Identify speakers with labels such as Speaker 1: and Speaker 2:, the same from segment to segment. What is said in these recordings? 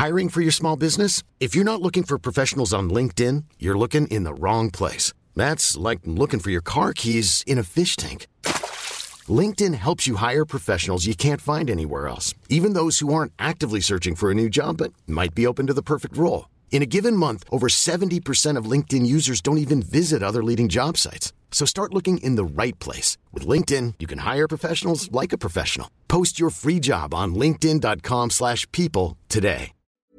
Speaker 1: Hiring for your small business? If you're not looking for professionals on LinkedIn, you're looking in the wrong place. That's like looking for your car keys in a fish tank. LinkedIn helps you hire professionals you can't find anywhere else, even those who aren't actively searching for a new job but might be open to the perfect role. In a given month, over 70% of LinkedIn users don't even visit other leading job sites. So start looking in the right place. With LinkedIn, you can hire professionals like a professional. Post your free job on linkedin.com/people today.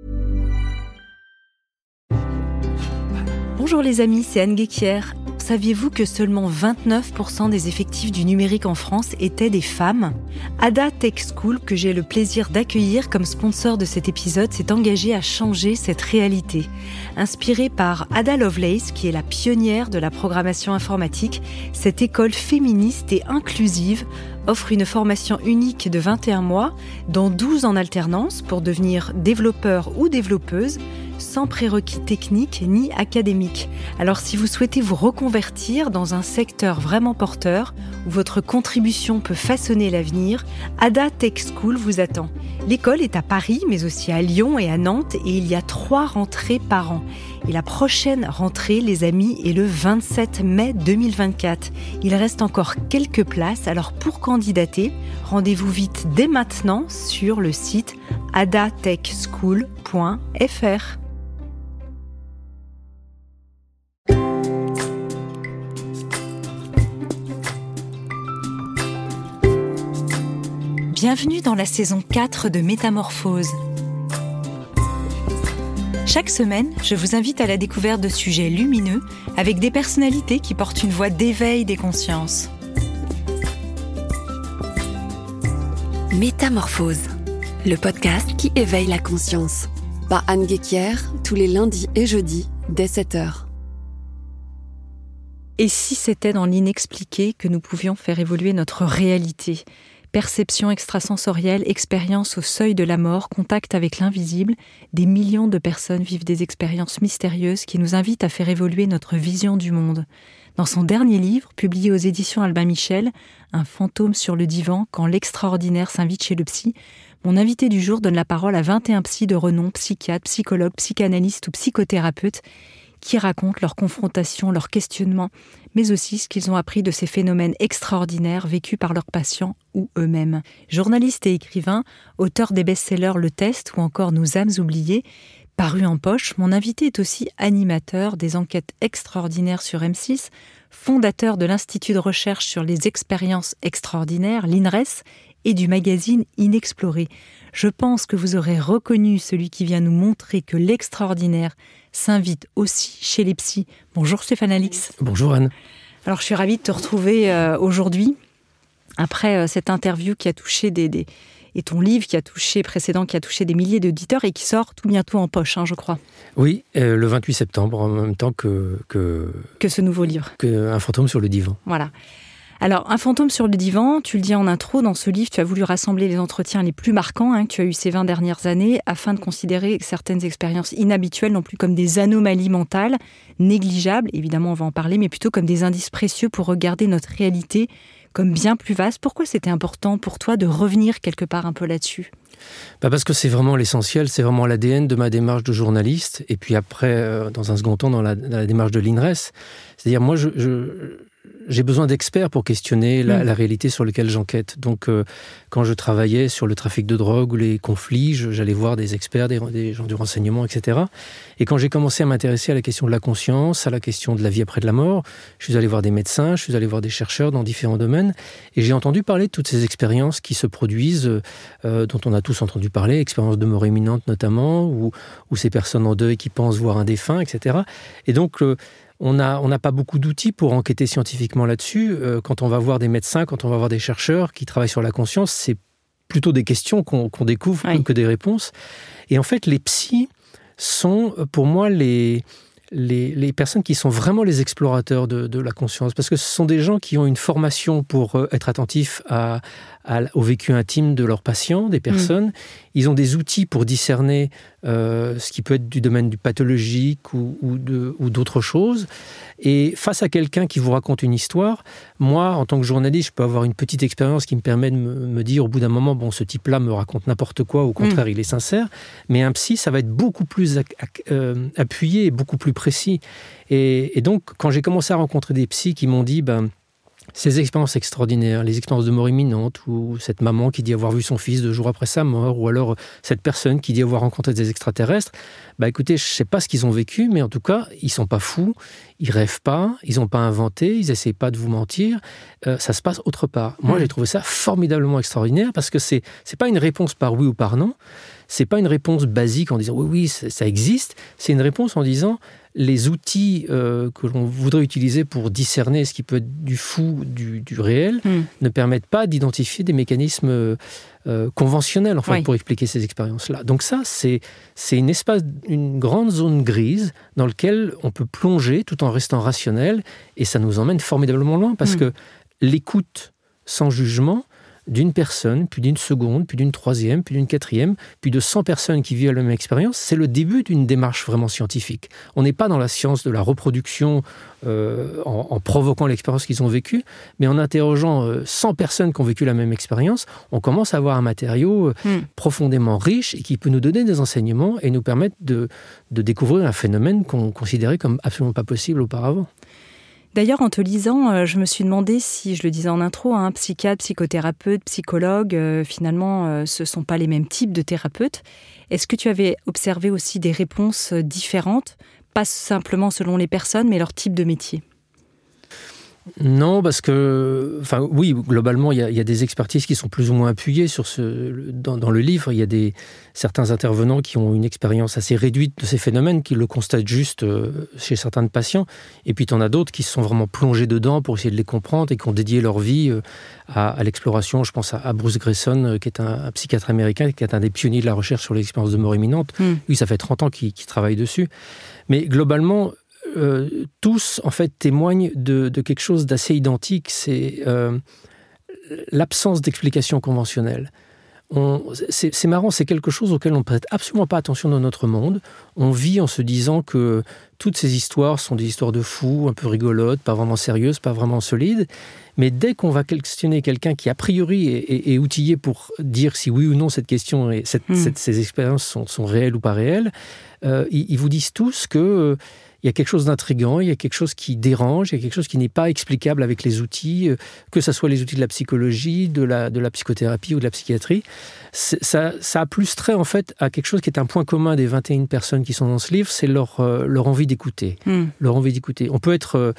Speaker 2: Bonjour les amis, c'est Anne Guéquière. Saviez-vous que seulement 29% des effectifs du numérique en France étaient des femmes ? Ada Tech School, que j'ai le plaisir d'accueillir comme sponsor de cet épisode, s'est engagée à changer cette réalité. Inspirée par Ada Lovelace, qui est la pionnière de la programmation informatique, cette école féministe et inclusive offre une formation unique de 21 mois, dont 12 en alternance pour devenir développeur ou développeuse, sans prérequis techniques ni académiques. Alors si vous souhaitez vous reconvertir dans un secteur vraiment porteur, où votre contribution peut façonner l'avenir, Ada Tech School vous attend. L'école est à Paris, mais aussi à Lyon et à Nantes, et il y a 3 rentrées par an. Et la prochaine rentrée, les amis, est le 27 mai 2024. Il reste encore quelques places, alors pour candidater, rendez-vous vite dès maintenant sur le site adatechschool.fr. Bienvenue dans la saison 4 de Métamorphose. Chaque semaine, je vous invite à la découverte de sujets lumineux avec des personnalités qui portent une voix d'éveil des consciences.
Speaker 3: Métamorphose, le podcast qui éveille la conscience. Par Anne Guéquière, tous les lundis et jeudis, dès 7h.
Speaker 2: Et si c'était dans l'inexpliqué que nous pouvions faire évoluer notre réalité ? Perception extrasensorielle, expérience au seuil de la mort, contact avec l'invisible, des millions de personnes vivent des expériences mystérieuses qui nous invitent à faire évoluer notre vision du monde. Dans son dernier livre, publié aux éditions Albin Michel, Un fantôme sur le divan, quand l'extraordinaire s'invite chez le psy, mon invité du jour donne la parole à 21 psys de renom, psychiatres, psychologues, psychanalystes ou psychothérapeutes, qui racontent leurs confrontations, leurs questionnements, mais aussi ce qu'ils ont appris de ces phénomènes extraordinaires vécus par leurs patients ou eux-mêmes. Journaliste et écrivain, auteur des best-sellers Le Test ou encore Nos âmes oubliées, paru en poche, mon invité est aussi animateur des enquêtes extraordinaires sur M6, fondateur de l'Institut de recherche sur les expériences extraordinaires, l'INRES, et du magazine Inexploré. Je pense que vous aurez reconnu celui qui vient nous montrer que l'extraordinaire s'invite aussi chez les psys. Bonjour Stéphane Alix.
Speaker 4: Bonjour Anne.
Speaker 2: Alors je suis ravie de te retrouver aujourd'hui, après cette interview qui a touché et ton livre qui a touché des milliers d'auditeurs et qui sort tout bientôt en poche, je crois.
Speaker 4: Oui, le 28 septembre, en même temps que
Speaker 2: ce nouveau livre.
Speaker 4: Un fantôme sur le divan.
Speaker 2: Voilà. Alors, Un fantôme sur le divan, tu le dis en intro, dans ce livre, tu as voulu rassembler les entretiens les plus marquants que tu as eu ces 20 dernières années afin de considérer certaines expériences inhabituelles non plus comme des anomalies mentales, négligeables, évidemment on va en parler, mais plutôt comme des indices précieux pour regarder notre réalité comme bien plus vaste. Pourquoi c'était important pour toi de revenir quelque part un peu là-dessus ?
Speaker 4: Parce que c'est vraiment l'essentiel, c'est vraiment l'ADN de ma démarche de journaliste, et puis après, dans un second temps, dans la démarche de l'INRES. C'est-à-dire, moi, j'ai besoin d'experts pour questionner la réalité sur laquelle j'enquête. Donc, quand je travaillais sur le trafic de drogue ou les conflits, j'allais voir des experts, des gens du renseignement, etc. Et quand j'ai commencé à m'intéresser à la question de la conscience, à la question de la vie après de la mort, je suis allé voir des médecins, je suis allé voir des chercheurs dans différents domaines, et j'ai entendu parler de toutes ces expériences qui se produisent, dont on a tous entendu parler, expériences de mort imminente notamment, ou ces personnes en deuil qui pensent voir un défunt, etc. Et donc, on n'a pas beaucoup d'outils pour enquêter scientifiquement là-dessus. Quand on va voir des médecins, quand on va voir des chercheurs qui travaillent sur la conscience, c'est plutôt des questions qu'on découvre que des réponses. Et en fait, les psys sont, pour moi, les les personnes qui sont vraiment les explorateurs de la conscience, parce que ce sont des gens qui ont une formation pour être attentifs au vécu intime de leurs patients, des personnes. Ils ont des outils pour discerner ce qui peut être du domaine du pathologique ou d'autres choses. Et face à quelqu'un qui vous raconte une histoire, moi, en tant que journaliste, je peux avoir une petite expérience qui me permet de me dire au bout d'un moment, bon, ce type-là me raconte n'importe quoi, au contraire, il est sincère. Mais un psy, ça va être beaucoup plus appuyé et beaucoup plus précis. Et donc, quand j'ai commencé à rencontrer des psys qui m'ont dit, ces expériences extraordinaires, les expériences de mort imminente, ou cette maman qui dit avoir vu son fils 2 jours après sa mort, ou alors cette personne qui dit avoir rencontré des extraterrestres, écoutez, je ne sais pas ce qu'ils ont vécu, mais en tout cas, ils ne sont pas fous, ils ne rêvent pas, ils n'ont pas inventé, ils n'essayent pas de vous mentir, ça se passe autre part. Moi, j'ai trouvé ça formidablement extraordinaire, parce que ce n'est pas une réponse par oui ou par non, ce n'est pas une réponse basique en disant oui, ça existe, c'est une réponse en disant les outils que l'on voudrait utiliser pour discerner ce qui peut être du fou, du réel, ne permettent pas d'identifier des mécanismes conventionnels pour expliquer ces expériences-là. Donc ça, c'est une grande zone grise dans laquelle on peut plonger tout en restant rationnel, et ça nous emmène formidablement loin, parce que l'écoute sans jugement d'une personne, puis d'une seconde, puis d'une troisième, puis d'une quatrième, puis de 100 personnes qui vivent la même expérience, c'est le début d'une démarche vraiment scientifique. On n'est pas dans la science de la reproduction en provoquant l'expérience qu'ils ont vécue, mais en interrogeant 100 personnes qui ont vécu la même expérience, on commence à avoir un matériau profondément riche et qui peut nous donner des enseignements et nous permettre de découvrir un phénomène qu'on considérait comme absolument pas possible auparavant.
Speaker 2: D'ailleurs, en te lisant, je me suis demandé si, je le disais en intro, psychiatre, psychothérapeute, psychologue, finalement, ce ne sont pas les mêmes types de thérapeutes. Est-ce que tu avais observé aussi des réponses différentes, pas simplement selon les personnes, mais leur type de métier ?
Speaker 4: Non, parce que, oui, globalement, il y a des expertises qui sont plus ou moins appuyées dans le livre. Il y a certains intervenants qui ont une expérience assez réduite de ces phénomènes, qui le constatent juste chez certains patients. Et puis, tu en as d'autres qui se sont vraiment plongés dedans pour essayer de les comprendre et qui ont dédié leur vie à l'exploration. Je pense à Bruce Greyson, qui est un psychiatre américain, qui est un des pionniers de la recherche sur les expériences de mort imminente. Lui, ça fait 30 ans qu'il travaille dessus. Mais globalement, tous, en fait, témoignent de quelque chose d'assez identique, c'est l'absence d'explication conventionnelle. C'est marrant, c'est quelque chose auquel on ne prête absolument pas attention dans notre monde. On vit en se disant que toutes ces histoires sont des histoires de fous, un peu rigolotes, pas vraiment sérieuses, pas vraiment solides. Mais dès qu'on va questionner quelqu'un qui, a priori, est outillé pour dire si oui ou non cette question, ces expériences sont réelles ou pas réelles, ils vous disent tous que il y a quelque chose d'intriguant, il y a quelque chose qui dérange, il y a quelque chose qui n'est pas explicable avec les outils, que ce soit les outils de la psychologie, de la psychothérapie ou de la psychiatrie. Ça a plus trait en fait à quelque chose qui est un point commun des 21 personnes qui sont dans ce livre, c'est leur envie d'écouter. Leur envie d'écouter. On peut être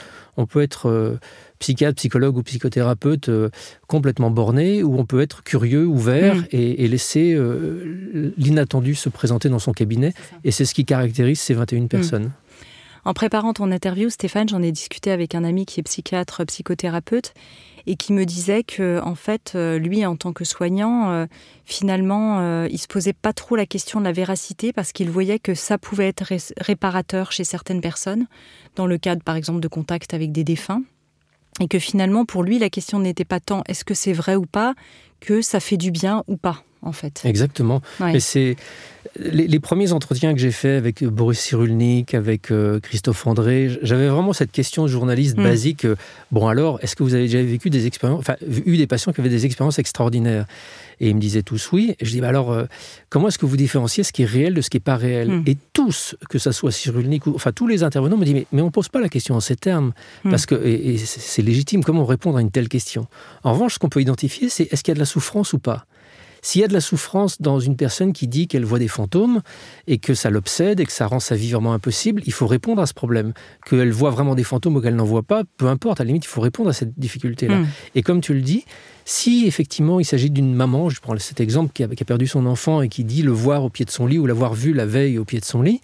Speaker 4: psychiatre, psychologue ou psychothérapeute complètement borné, ou on peut être curieux, ouvert et laisser l'inattendu se présenter dans son cabinet. Et c'est ce qui caractérise ces 21 personnes.
Speaker 2: En préparant ton interview, Stéphane, j'en ai discuté avec un ami qui est psychiatre, psychothérapeute, et qui me disait que, en fait, lui, en tant que soignant, finalement, il se posait pas trop la question de la véracité parce qu'il voyait que ça pouvait être réparateur chez certaines personnes, dans le cadre, par exemple, de contact avec des défunts. Et que finalement, pour lui, la question n'était pas tant est-ce que c'est vrai ou pas, que ça fait du bien ou pas, en fait.
Speaker 4: Exactement. Ouais. Mais c'est les premiers entretiens que j'ai faits avec Boris Cyrulnik, avec Christophe André, j'avais vraiment cette question de journaliste basique. Bon alors, est-ce que vous avez déjà vécu des expériences, eu des patients qui avaient des expériences extraordinaires ? Et ils me disaient tous oui. Et je dis, comment est-ce que vous différenciez ce qui est réel de ce qui n'est pas réel ? Et tous, que ça soit Cyrulnik, tous les intervenants me disent, mais on ne pose pas la question en ces termes, parce que et c'est légitime, comment répondre à une telle question ? En revanche, ce qu'on peut identifier, c'est est-ce qu'il y a de la souffrance ou pas ? S'il y a de la souffrance dans une personne qui dit qu'elle voit des fantômes et que ça l'obsède et que ça rend sa vie vraiment impossible, il faut répondre à ce problème. Qu'elle voit vraiment des fantômes ou qu'elle n'en voit pas, peu importe, à la limite, il faut répondre à cette difficulté-là. Et comme tu le dis, si effectivement il s'agit d'une maman, je prends cet exemple, qui a perdu son enfant et qui dit le voir au pied de son lit ou l'avoir vu la veille au pied de son lit,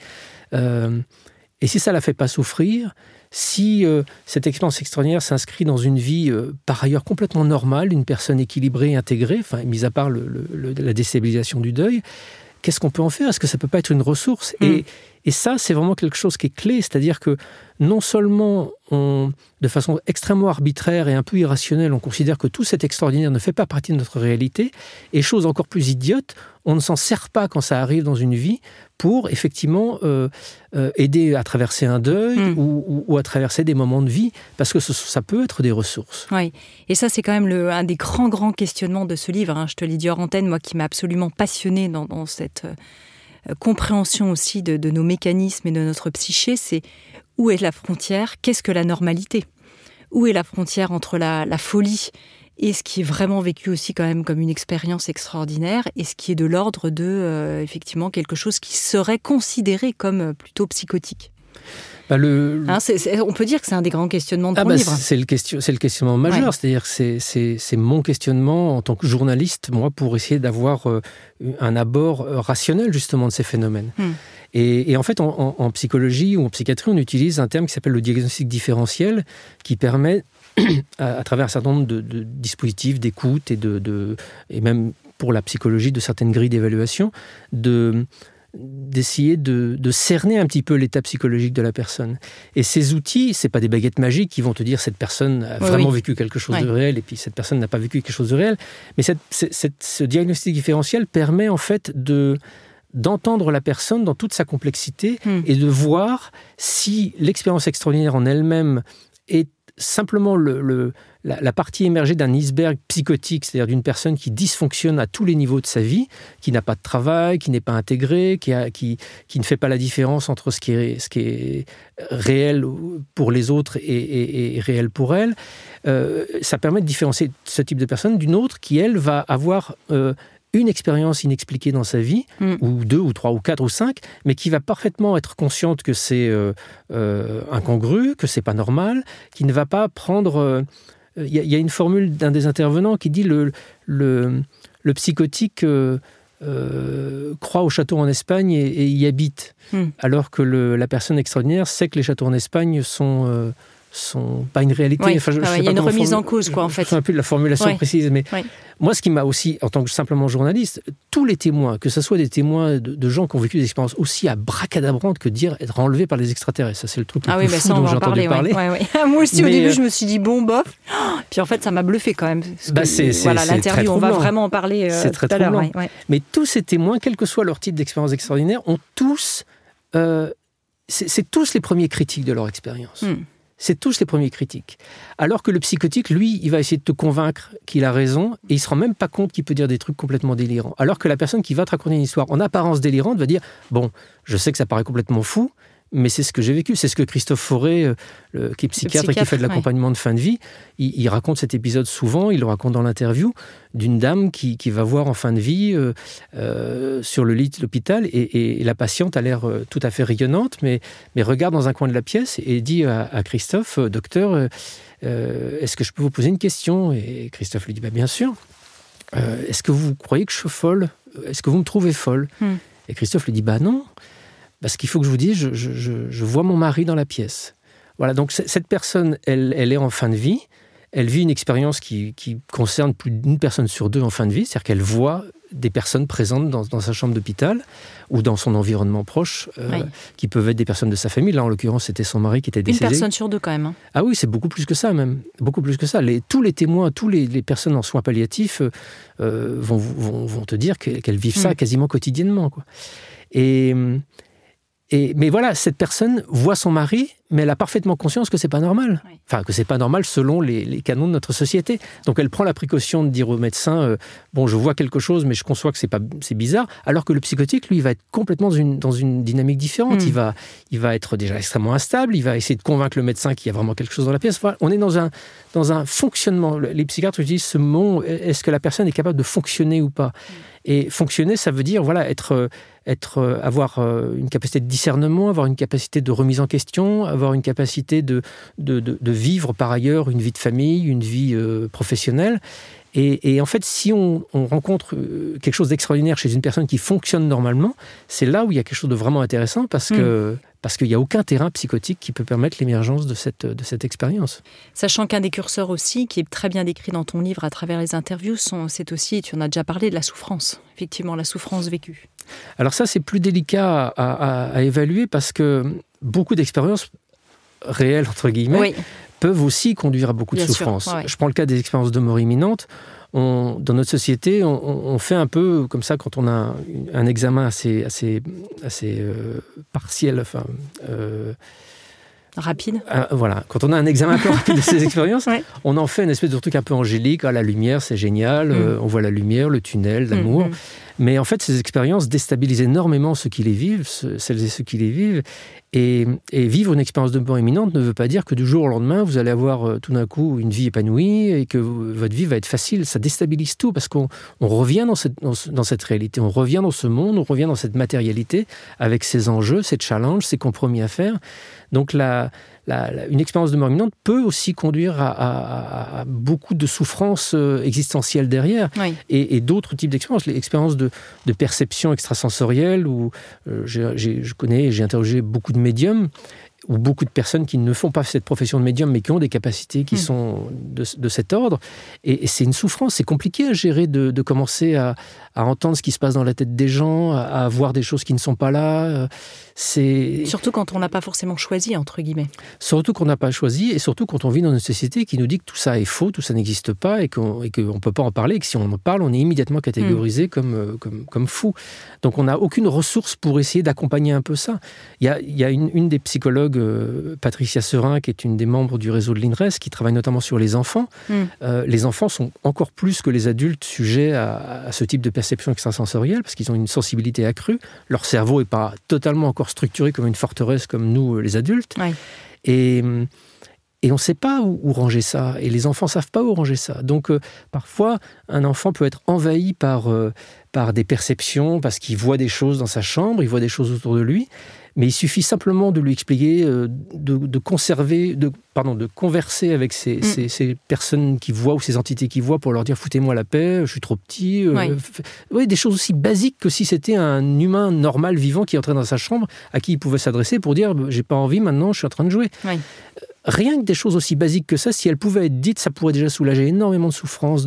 Speaker 4: et si ça ne la fait pas souffrir, si cette expérience extraordinaire s'inscrit dans une vie par ailleurs complètement normale, d'une personne équilibrée, intégrée, mis à part la déstabilisation du deuil, qu'est-ce qu'on peut en faire ? Est-ce que ça ne peut pas être une ressource ? Et ça, c'est vraiment quelque chose qui est clé, c'est-à-dire que non seulement de façon extrêmement arbitraire et un peu irrationnelle, on considère que tout cet extraordinaire ne fait pas partie de notre réalité, et chose encore plus idiote, on ne s'en sert pas quand ça arrive dans une vie pour effectivement aider à traverser un deuil ou à traverser des moments de vie, parce que ça peut être des ressources.
Speaker 2: Oui, et ça c'est quand même un des grands questionnements de ce livre, hein. Je te l'ai dit hors antenne, moi qui m'a absolument passionnée dans cette compréhension aussi de nos mécanismes et de notre psyché, c'est où est la frontière, qu'est-ce que la normalité ? Où est la frontière entre la folie et ce qui est vraiment vécu aussi quand même comme une expérience extraordinaire et ce qui est de l'ordre de, effectivement, quelque chose qui serait considéré comme plutôt psychotique ? On peut dire que c'est un des grands questionnements de ton livre.
Speaker 4: C'est le questionnement majeur, c'est-à-dire que c'est mon questionnement en tant que journaliste, moi, pour essayer d'avoir un abord rationnel justement de ces phénomènes. Et en fait, en psychologie ou en psychiatrie, on utilise un terme qui s'appelle le diagnostic différentiel, qui permet, à travers un certain nombre de dispositifs d'écoute et même pour la psychologie de certaines grilles d'évaluation, d'essayer de cerner un petit peu l'état psychologique de la personne. Et ces outils, c'est pas des baguettes magiques qui vont te dire cette personne a vraiment vécu quelque chose de réel et puis cette personne n'a pas vécu quelque chose de réel. Mais ce diagnostic différentiel permet en fait d'entendre la personne dans toute sa complexité et de voir si l'expérience extraordinaire en elle-même est simplement la partie émergée d'un iceberg psychotique, c'est-à-dire d'une personne qui dysfonctionne à tous les niveaux de sa vie, qui n'a pas de travail, qui n'est pas intégrée, qui ne fait pas la différence entre ce qui est réel pour les autres et réel pour elle. Ça permet de différencier ce type de personne d'une autre qui, elle, va avoir une expérience inexpliquée dans sa vie, ou 2, ou 3, ou 4, ou 5, mais qui va parfaitement être consciente que c'est incongru, que c'est pas normal, qui ne va pas prendre... Il y a une formule d'un des intervenants qui dit le psychotique croit au château en Espagne et y habite, alors que la personne extraordinaire sait que les châteaux en Espagne sont pas une réalité.
Speaker 2: Oui, il y a une remise en cause, quoi, en fait.
Speaker 4: Je ne sais un peu de la formulation précise, mais moi, ce qui m'a aussi, en tant que simplement journaliste, tous les témoins, que ce soit des témoins de gens qui ont vécu des expériences aussi abracadabrantes que dire être enlevés par les extraterrestres. Ça, c'est le truc le plus fou dont j'ai entendu parler.
Speaker 2: Moi aussi, au début, je me suis dit, bon, bof. Puis en fait, ça m'a bluffé quand même. L'interview, on va vraiment en parler
Speaker 4: c'est très
Speaker 2: tout à l'heure.
Speaker 4: Mais tous ces témoins, quel que soit leur type d'expérience extraordinaire, ont tous... c'est tous les premiers critiques de leur expérience. C'est tous les premiers critiques. Alors que le psychotique, lui, il va essayer de te convaincre qu'il a raison et il ne se rend même pas compte qu'il peut dire des trucs complètement délirants. Alors que la personne qui va te raconter une histoire en apparence délirante va dire « Bon, je sais que ça paraît complètement fou, mais c'est ce que j'ai vécu. » C'est ce que Christophe Fauré, qui est psychiatre et qui fait de l'accompagnement de fin de vie, il raconte cet épisode souvent, il le raconte dans l'interview, d'une dame qui va voir en fin de vie sur le lit de l'hôpital et la patiente a l'air tout à fait rayonnante, mais regarde dans un coin de la pièce et dit à Christophe « Docteur, est-ce que je peux vous poser une question ?» Et Christophe lui dit « Bien sûr. Est-ce que vous croyez que je suis folle ? Est-ce que vous me trouvez folle ?» Et Christophe lui dit « Non. Parce qu'il faut que je vous dise, je vois mon mari dans la pièce. » Voilà, donc cette personne, elle est en fin de vie, elle vit une expérience qui concerne plus d'une personne sur deux en fin de vie, c'est-à-dire qu'elle voit des personnes présentes dans sa chambre d'hôpital ou dans son environnement proche, qui peuvent être des personnes de sa famille. Là, en l'occurrence, c'était son mari qui était décédé.
Speaker 2: Une personne sur deux, quand même. Hein.
Speaker 4: Ah oui, c'est beaucoup plus que ça, même. Beaucoup plus que ça. Tous les témoins, tous les personnes en soins palliatifs vont te dire qu'elles vivent ça quasiment quotidiennement, quoi. Mais voilà, cette personne voit son mari, mais elle a parfaitement conscience que c'est pas normal. Enfin, que c'est pas normal selon les canons de notre société. Donc elle prend la précaution de dire au médecin bon, je vois quelque chose, mais je conçois que c'est bizarre. Alors que le psychotique, lui, il va être complètement dans une dynamique différente. Il va être déjà extrêmement instable. Il va essayer de convaincre le médecin qu'il y a vraiment quelque chose dans la pièce. Voilà, on est dans un fonctionnement. Les psychiatres utilisent ce mot. Est-ce que la personne est capable de fonctionner ou pas ? Et fonctionner, ça veut dire avoir une capacité de discernement, avoir une capacité de remise en question, avoir une capacité de vivre par ailleurs une vie de famille, une vie professionnelle. Et en fait, si on rencontre quelque chose d'extraordinaire chez une personne qui fonctionne normalement, c'est là où il y a quelque chose de vraiment intéressant parce qu'il n'y a aucun terrain psychotique qui peut permettre l'émergence de cette expérience.
Speaker 2: Sachant qu'un des curseurs aussi, qui est très bien décrit dans ton livre à travers les interviews, c'est aussi, et tu en as déjà parlé, de la souffrance. Effectivement, la souffrance vécue. Alors
Speaker 4: ça, c'est plus délicat à évaluer parce que beaucoup d'expériences réelles, entre guillemets, peuvent aussi conduire à beaucoup de souffrance.
Speaker 2: Ouais.
Speaker 4: Je prends le cas des expériences de mort imminente. Dans notre société, on fait un peu comme ça quand on a un examen assez partiel,
Speaker 2: rapide.
Speaker 4: Voilà, quand on a un examen un peu rapide de ces expériences, on en fait une espèce de truc un peu angélique. La lumière, c'est génial, on voit la lumière, le tunnel, l'amour. Mais en fait, ces expériences déstabilisent énormément ceux qui les vivent, celles et ceux qui les vivent. Et vivre une expérience de mort imminente ne veut pas dire que du jour au lendemain, vous allez avoir tout d'un coup une vie épanouie et que votre vie va être facile. Ça déstabilise tout parce qu'on revient dans cette réalité, on revient dans ce monde, on revient dans cette matérialité avec ses enjeux, ses challenges, ses compromis à faire. Donc une expérience de mort imminente peut aussi conduire à beaucoup de souffrances existentielles derrière et d'autres types d'expériences. Les expériences de perception extrasensorielle où je connais et j'ai interrogé beaucoup de médiums ou beaucoup de personnes qui ne font pas cette profession de médium mais qui ont des capacités qui sont de cet ordre. Et c'est une souffrance, c'est compliqué à gérer de commencer à entendre ce qui se passe dans la tête des gens, à voir des choses qui ne sont pas là.
Speaker 2: Surtout quand on n'a pas forcément choisi, entre guillemets.
Speaker 4: Surtout qu'on n'a pas choisi et surtout quand on vit dans une société qui nous dit que tout ça est faux, tout ça n'existe pas et qu'on ne peut pas en parler et que si on en parle, on est immédiatement catégorisé comme fou. Donc on n'a aucune ressource pour essayer d'accompagner un peu ça. Il y a une des psychologues, Patricia Serin, qui est une des membres du réseau de l'INRES, qui travaille notamment sur les enfants. Les enfants sont encore plus que les adultes sujets à ce type de perception extrasensorielle parce qu'ils ont une sensibilité accrue. Leur cerveau n'est pas totalement encore structuré comme une forteresse comme nous, les adultes. Et on ne sait pas où ranger ça. Et les enfants ne savent pas où ranger ça. Donc, parfois, un enfant peut être envahi par des perceptions parce qu'il voit des choses dans sa chambre, il voit des choses autour de lui. Mais il suffit simplement de lui expliquer, de converser avec ces personnes qui voient ou ces entités qui voient pour leur dire « foutez-moi la paix, je suis trop petit ». Des choses aussi basiques que si c'était un humain normal, vivant, qui entrait dans sa chambre, à qui il pouvait s'adresser pour dire « j'ai pas envie maintenant, je suis en train de jouer ». Rien que des choses aussi basiques que ça, si elles pouvaient être dites, ça pourrait déjà soulager énormément de souffrance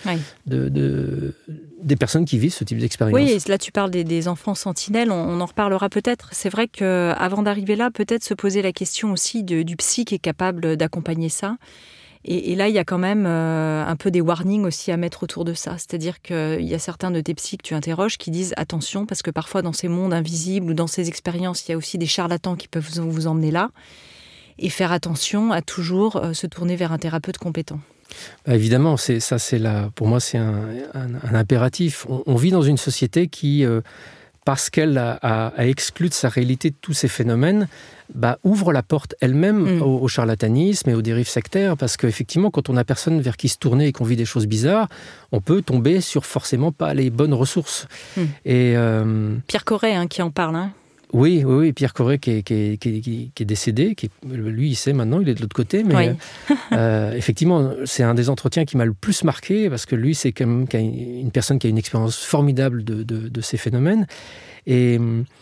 Speaker 4: des personnes qui vivent ce type d'expérience.
Speaker 2: Oui, et là tu parles des enfants sentinelles, on en reparlera peut-être. C'est vrai qu'avant d'arriver là, peut-être se poser la question aussi du psy qui est capable d'accompagner ça. Et là, il y a quand même un peu des warnings aussi à mettre autour de ça. C'est-à-dire qu'il y a certains de tes psys que tu interroges qui disent attention, parce que parfois dans ces mondes invisibles ou dans ces expériences, il y a aussi des charlatans qui peuvent vous emmener là. Et faire attention à toujours se tourner vers un thérapeute compétent.
Speaker 4: Évidemment, pour moi, c'est un impératif. On vit dans une société qui, parce qu'elle a exclu de sa réalité tous ces phénomènes, ouvre la porte elle-même au charlatanisme et aux dérives sectaires, parce qu'effectivement, quand on n'a personne vers qui se tourner et qu'on vit des choses bizarres, on peut tomber sur forcément pas les bonnes ressources. Et
Speaker 2: Pierre Corret qui en parle,
Speaker 4: Oui, Pierre Corret qui est décédé, lui il sait maintenant, il est de l'autre côté, mais effectivement c'est un des entretiens qui m'a le plus marqué parce que lui c'est quand même une personne qui a une expérience formidable de ces phénomènes et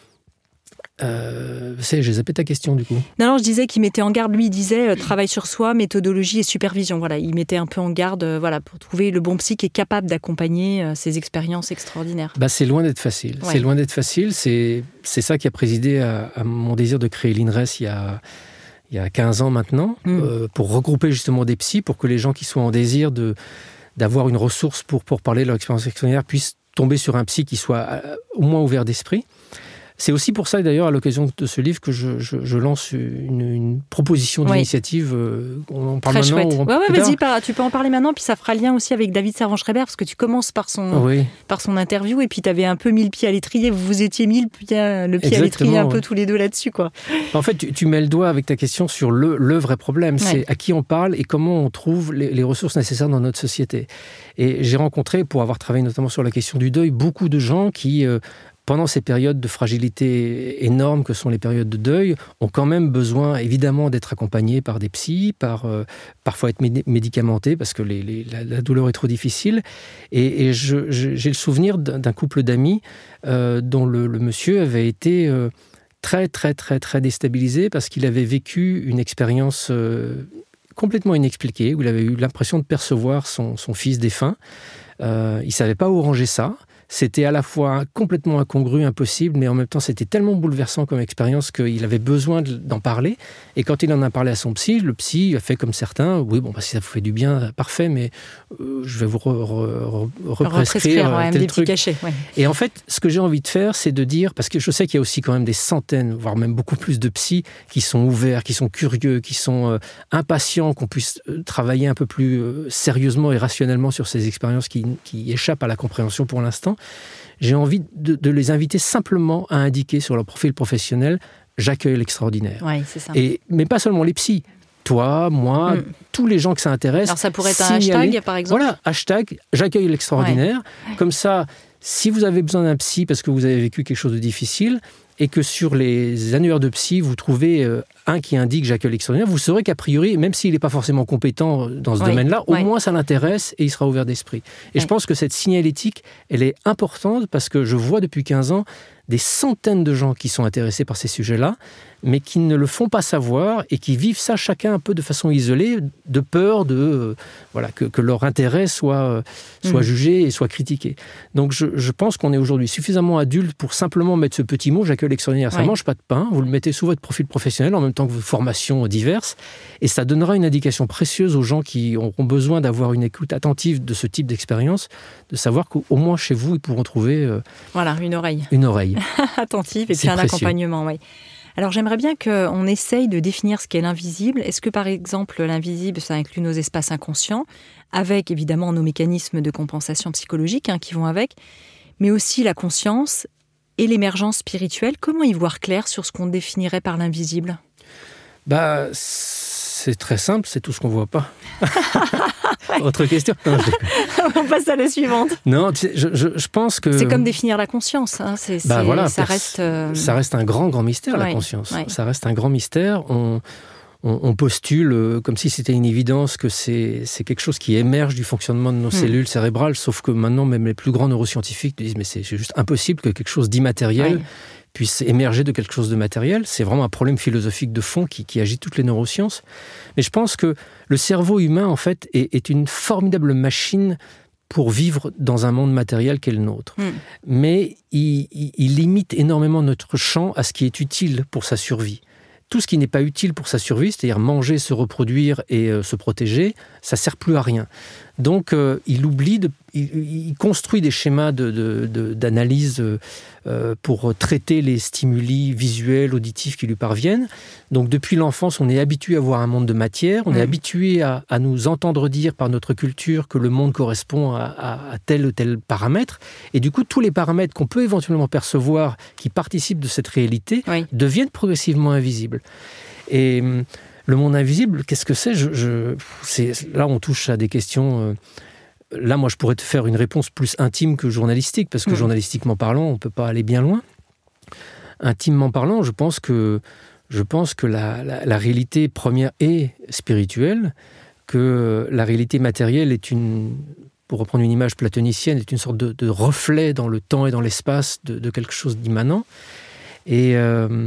Speaker 4: j'ai zappé ta question du coup.
Speaker 2: Non, je disais qu'il mettait en garde, lui il disait travail sur soi, méthodologie et supervision. Voilà, il mettait un peu en garde pour trouver le bon psy qui est capable d'accompagner ces expériences extraordinaires.
Speaker 4: C'est loin d'être facile. C'est loin d'être facile. C'est ça qui a présidé à mon désir de créer l'INRES il y a 15 ans maintenant, pour regrouper justement des psys, pour que les gens qui soient en désir d'avoir une ressource pour parler de leur expérience extraordinaire puissent tomber sur un psy qui soit au moins ouvert d'esprit. C'est aussi pour ça, d'ailleurs, à l'occasion de ce livre, que je lance une proposition d'initiative. On en parle
Speaker 2: très
Speaker 4: maintenant.
Speaker 2: Chouette. Vas-y, tu peux en parler maintenant, puis ça fera lien aussi avec David Servan-Schreiber, parce que tu commences par son interview, et puis tu avais un peu mis le pied à l'étrier, vous vous étiez mis le pied à l'étrier un peu tous les deux là-dessus, quoi.
Speaker 4: En fait, tu mets le doigt avec ta question sur le vrai problème, c'est à qui on parle et comment on trouve les ressources nécessaires dans notre société. Et j'ai rencontré, pour avoir travaillé notamment sur la question du deuil, beaucoup de gens qui pendant ces périodes de fragilité énormes que sont les périodes de deuil, ont quand même besoin évidemment d'être accompagnés par des psys, parfois être médicamentés parce que la douleur est trop difficile. Et j'ai le souvenir d'un couple d'amis dont le monsieur avait été très, très, très, très déstabilisé parce qu'il avait vécu une expérience complètement inexpliquée, où il avait eu l'impression de percevoir son fils défunt. Il ne savait pas où ranger ça. C'était à la fois complètement incongru, impossible, mais en même temps, c'était tellement bouleversant comme expérience qu'il avait besoin d'en parler. Et quand il en a parlé à son psy, le psy a fait comme certains. Oui, si ça vous fait du bien, parfait, mais je vais vous represcrire tel truc.
Speaker 2: Cachets, ouais.
Speaker 4: Et en fait, ce que j'ai envie de faire, c'est de dire, parce que je sais qu'il y a aussi quand même des centaines, voire même beaucoup plus de psys qui sont ouverts, qui sont curieux, qui sont impatients qu'on puisse travailler un peu plus sérieusement et rationnellement sur ces expériences qui échappent à la compréhension pour l'instant. J'ai envie de les inviter simplement à indiquer sur leur profil professionnel « J'accueille l'extraordinaire ».
Speaker 2: Oui, c'est ça.
Speaker 4: Mais pas seulement les psys. Toi, moi, tous les gens que ça intéresse.
Speaker 2: Alors ça pourrait être un hashtag, par exemple.
Speaker 4: Voilà, hashtag « J'accueille l'extraordinaire ». Comme ça, si vous avez besoin d'un psy parce que vous avez vécu quelque chose de difficile et que sur les annuaires de psy, vous trouvez un qui indique « J'accueille l'extraordinaire », vous saurez qu'a priori, même s'il n'est pas forcément compétent dans ce domaine-là, au moins ça l'intéresse et il sera ouvert d'esprit. Et je pense que cette signalétique, elle est importante parce que je vois depuis 15 ans des centaines de gens qui sont intéressés par ces sujets-là, mais qui ne le font pas savoir et qui vivent ça chacun un peu de façon isolée, de peur que leur intérêt soit jugé et soit critiqué. Donc je pense qu'on est aujourd'hui suffisamment adulte pour simplement mettre ce petit mot « J'accueille l'extraordinaire ». Ça ne mange pas de pain, vous le mettez sous votre profil professionnel en même temps que vos formations diverses, et ça donnera une indication précieuse aux gens qui auront besoin d'avoir une écoute attentive de ce type d'expérience, de savoir qu'au moins chez vous, ils pourront trouver
Speaker 2: une oreille.
Speaker 4: Une oreille.
Speaker 2: Attentive et puis un accompagnement, oui. Alors j'aimerais bien qu'on essaye de définir ce qu'est l'invisible. Est-ce que par exemple l'invisible, ça inclut nos espaces inconscients, avec évidemment nos mécanismes de compensation psychologique qui vont avec, mais aussi la conscience et l'émergence spirituelle. Comment y voir clair sur ce qu'on définirait par l'invisible ?
Speaker 4: C'est très simple, c'est tout ce qu'on ne voit pas. Autre question. Non,
Speaker 2: on passe à la suivante.
Speaker 4: Non, je pense que...
Speaker 2: C'est comme définir la conscience. Ça reste
Speaker 4: un grand mystère, la conscience. Ouais. Ça reste un grand mystère. On postule comme si c'était une évidence que c'est quelque chose qui émerge du fonctionnement de nos cellules cérébrales, sauf que maintenant, même les plus grands neuroscientifiques disent mais c'est juste impossible que quelque chose d'immatériel puisse émerger de quelque chose de matériel. C'est vraiment un problème philosophique de fond qui agite toutes les neurosciences. Mais je pense que le cerveau humain, en fait, est une formidable machine pour vivre dans un monde matériel qu'est le nôtre. Mais il limite énormément notre champ à ce qui est utile pour sa survie. Tout ce qui n'est pas utile pour sa survie, c'est-à-dire manger, se reproduire et se protéger, ça ne sert plus à rien. Donc, il construit des schémas d'analyse pour traiter les stimuli visuels, auditifs qui lui parviennent. Donc, depuis l'enfance, on est habitué à voir un monde de matière, on est habitué à nous entendre dire par notre culture que le monde correspond à tel ou tel paramètre. Et du coup, tous les paramètres qu'on peut éventuellement percevoir qui participent de cette réalité deviennent progressivement invisibles. Et le monde invisible, qu'est-ce que c'est ? Là, on touche à des questions... Là, moi, je pourrais te faire une réponse plus intime que journalistique, parce que journalistiquement parlant, on ne peut pas aller bien loin. Intimement parlant, je pense que la réalité première est spirituelle, que la réalité matérielle pour reprendre une image platonicienne, est une sorte de reflet dans le temps et dans l'espace de quelque chose d'immanent. Et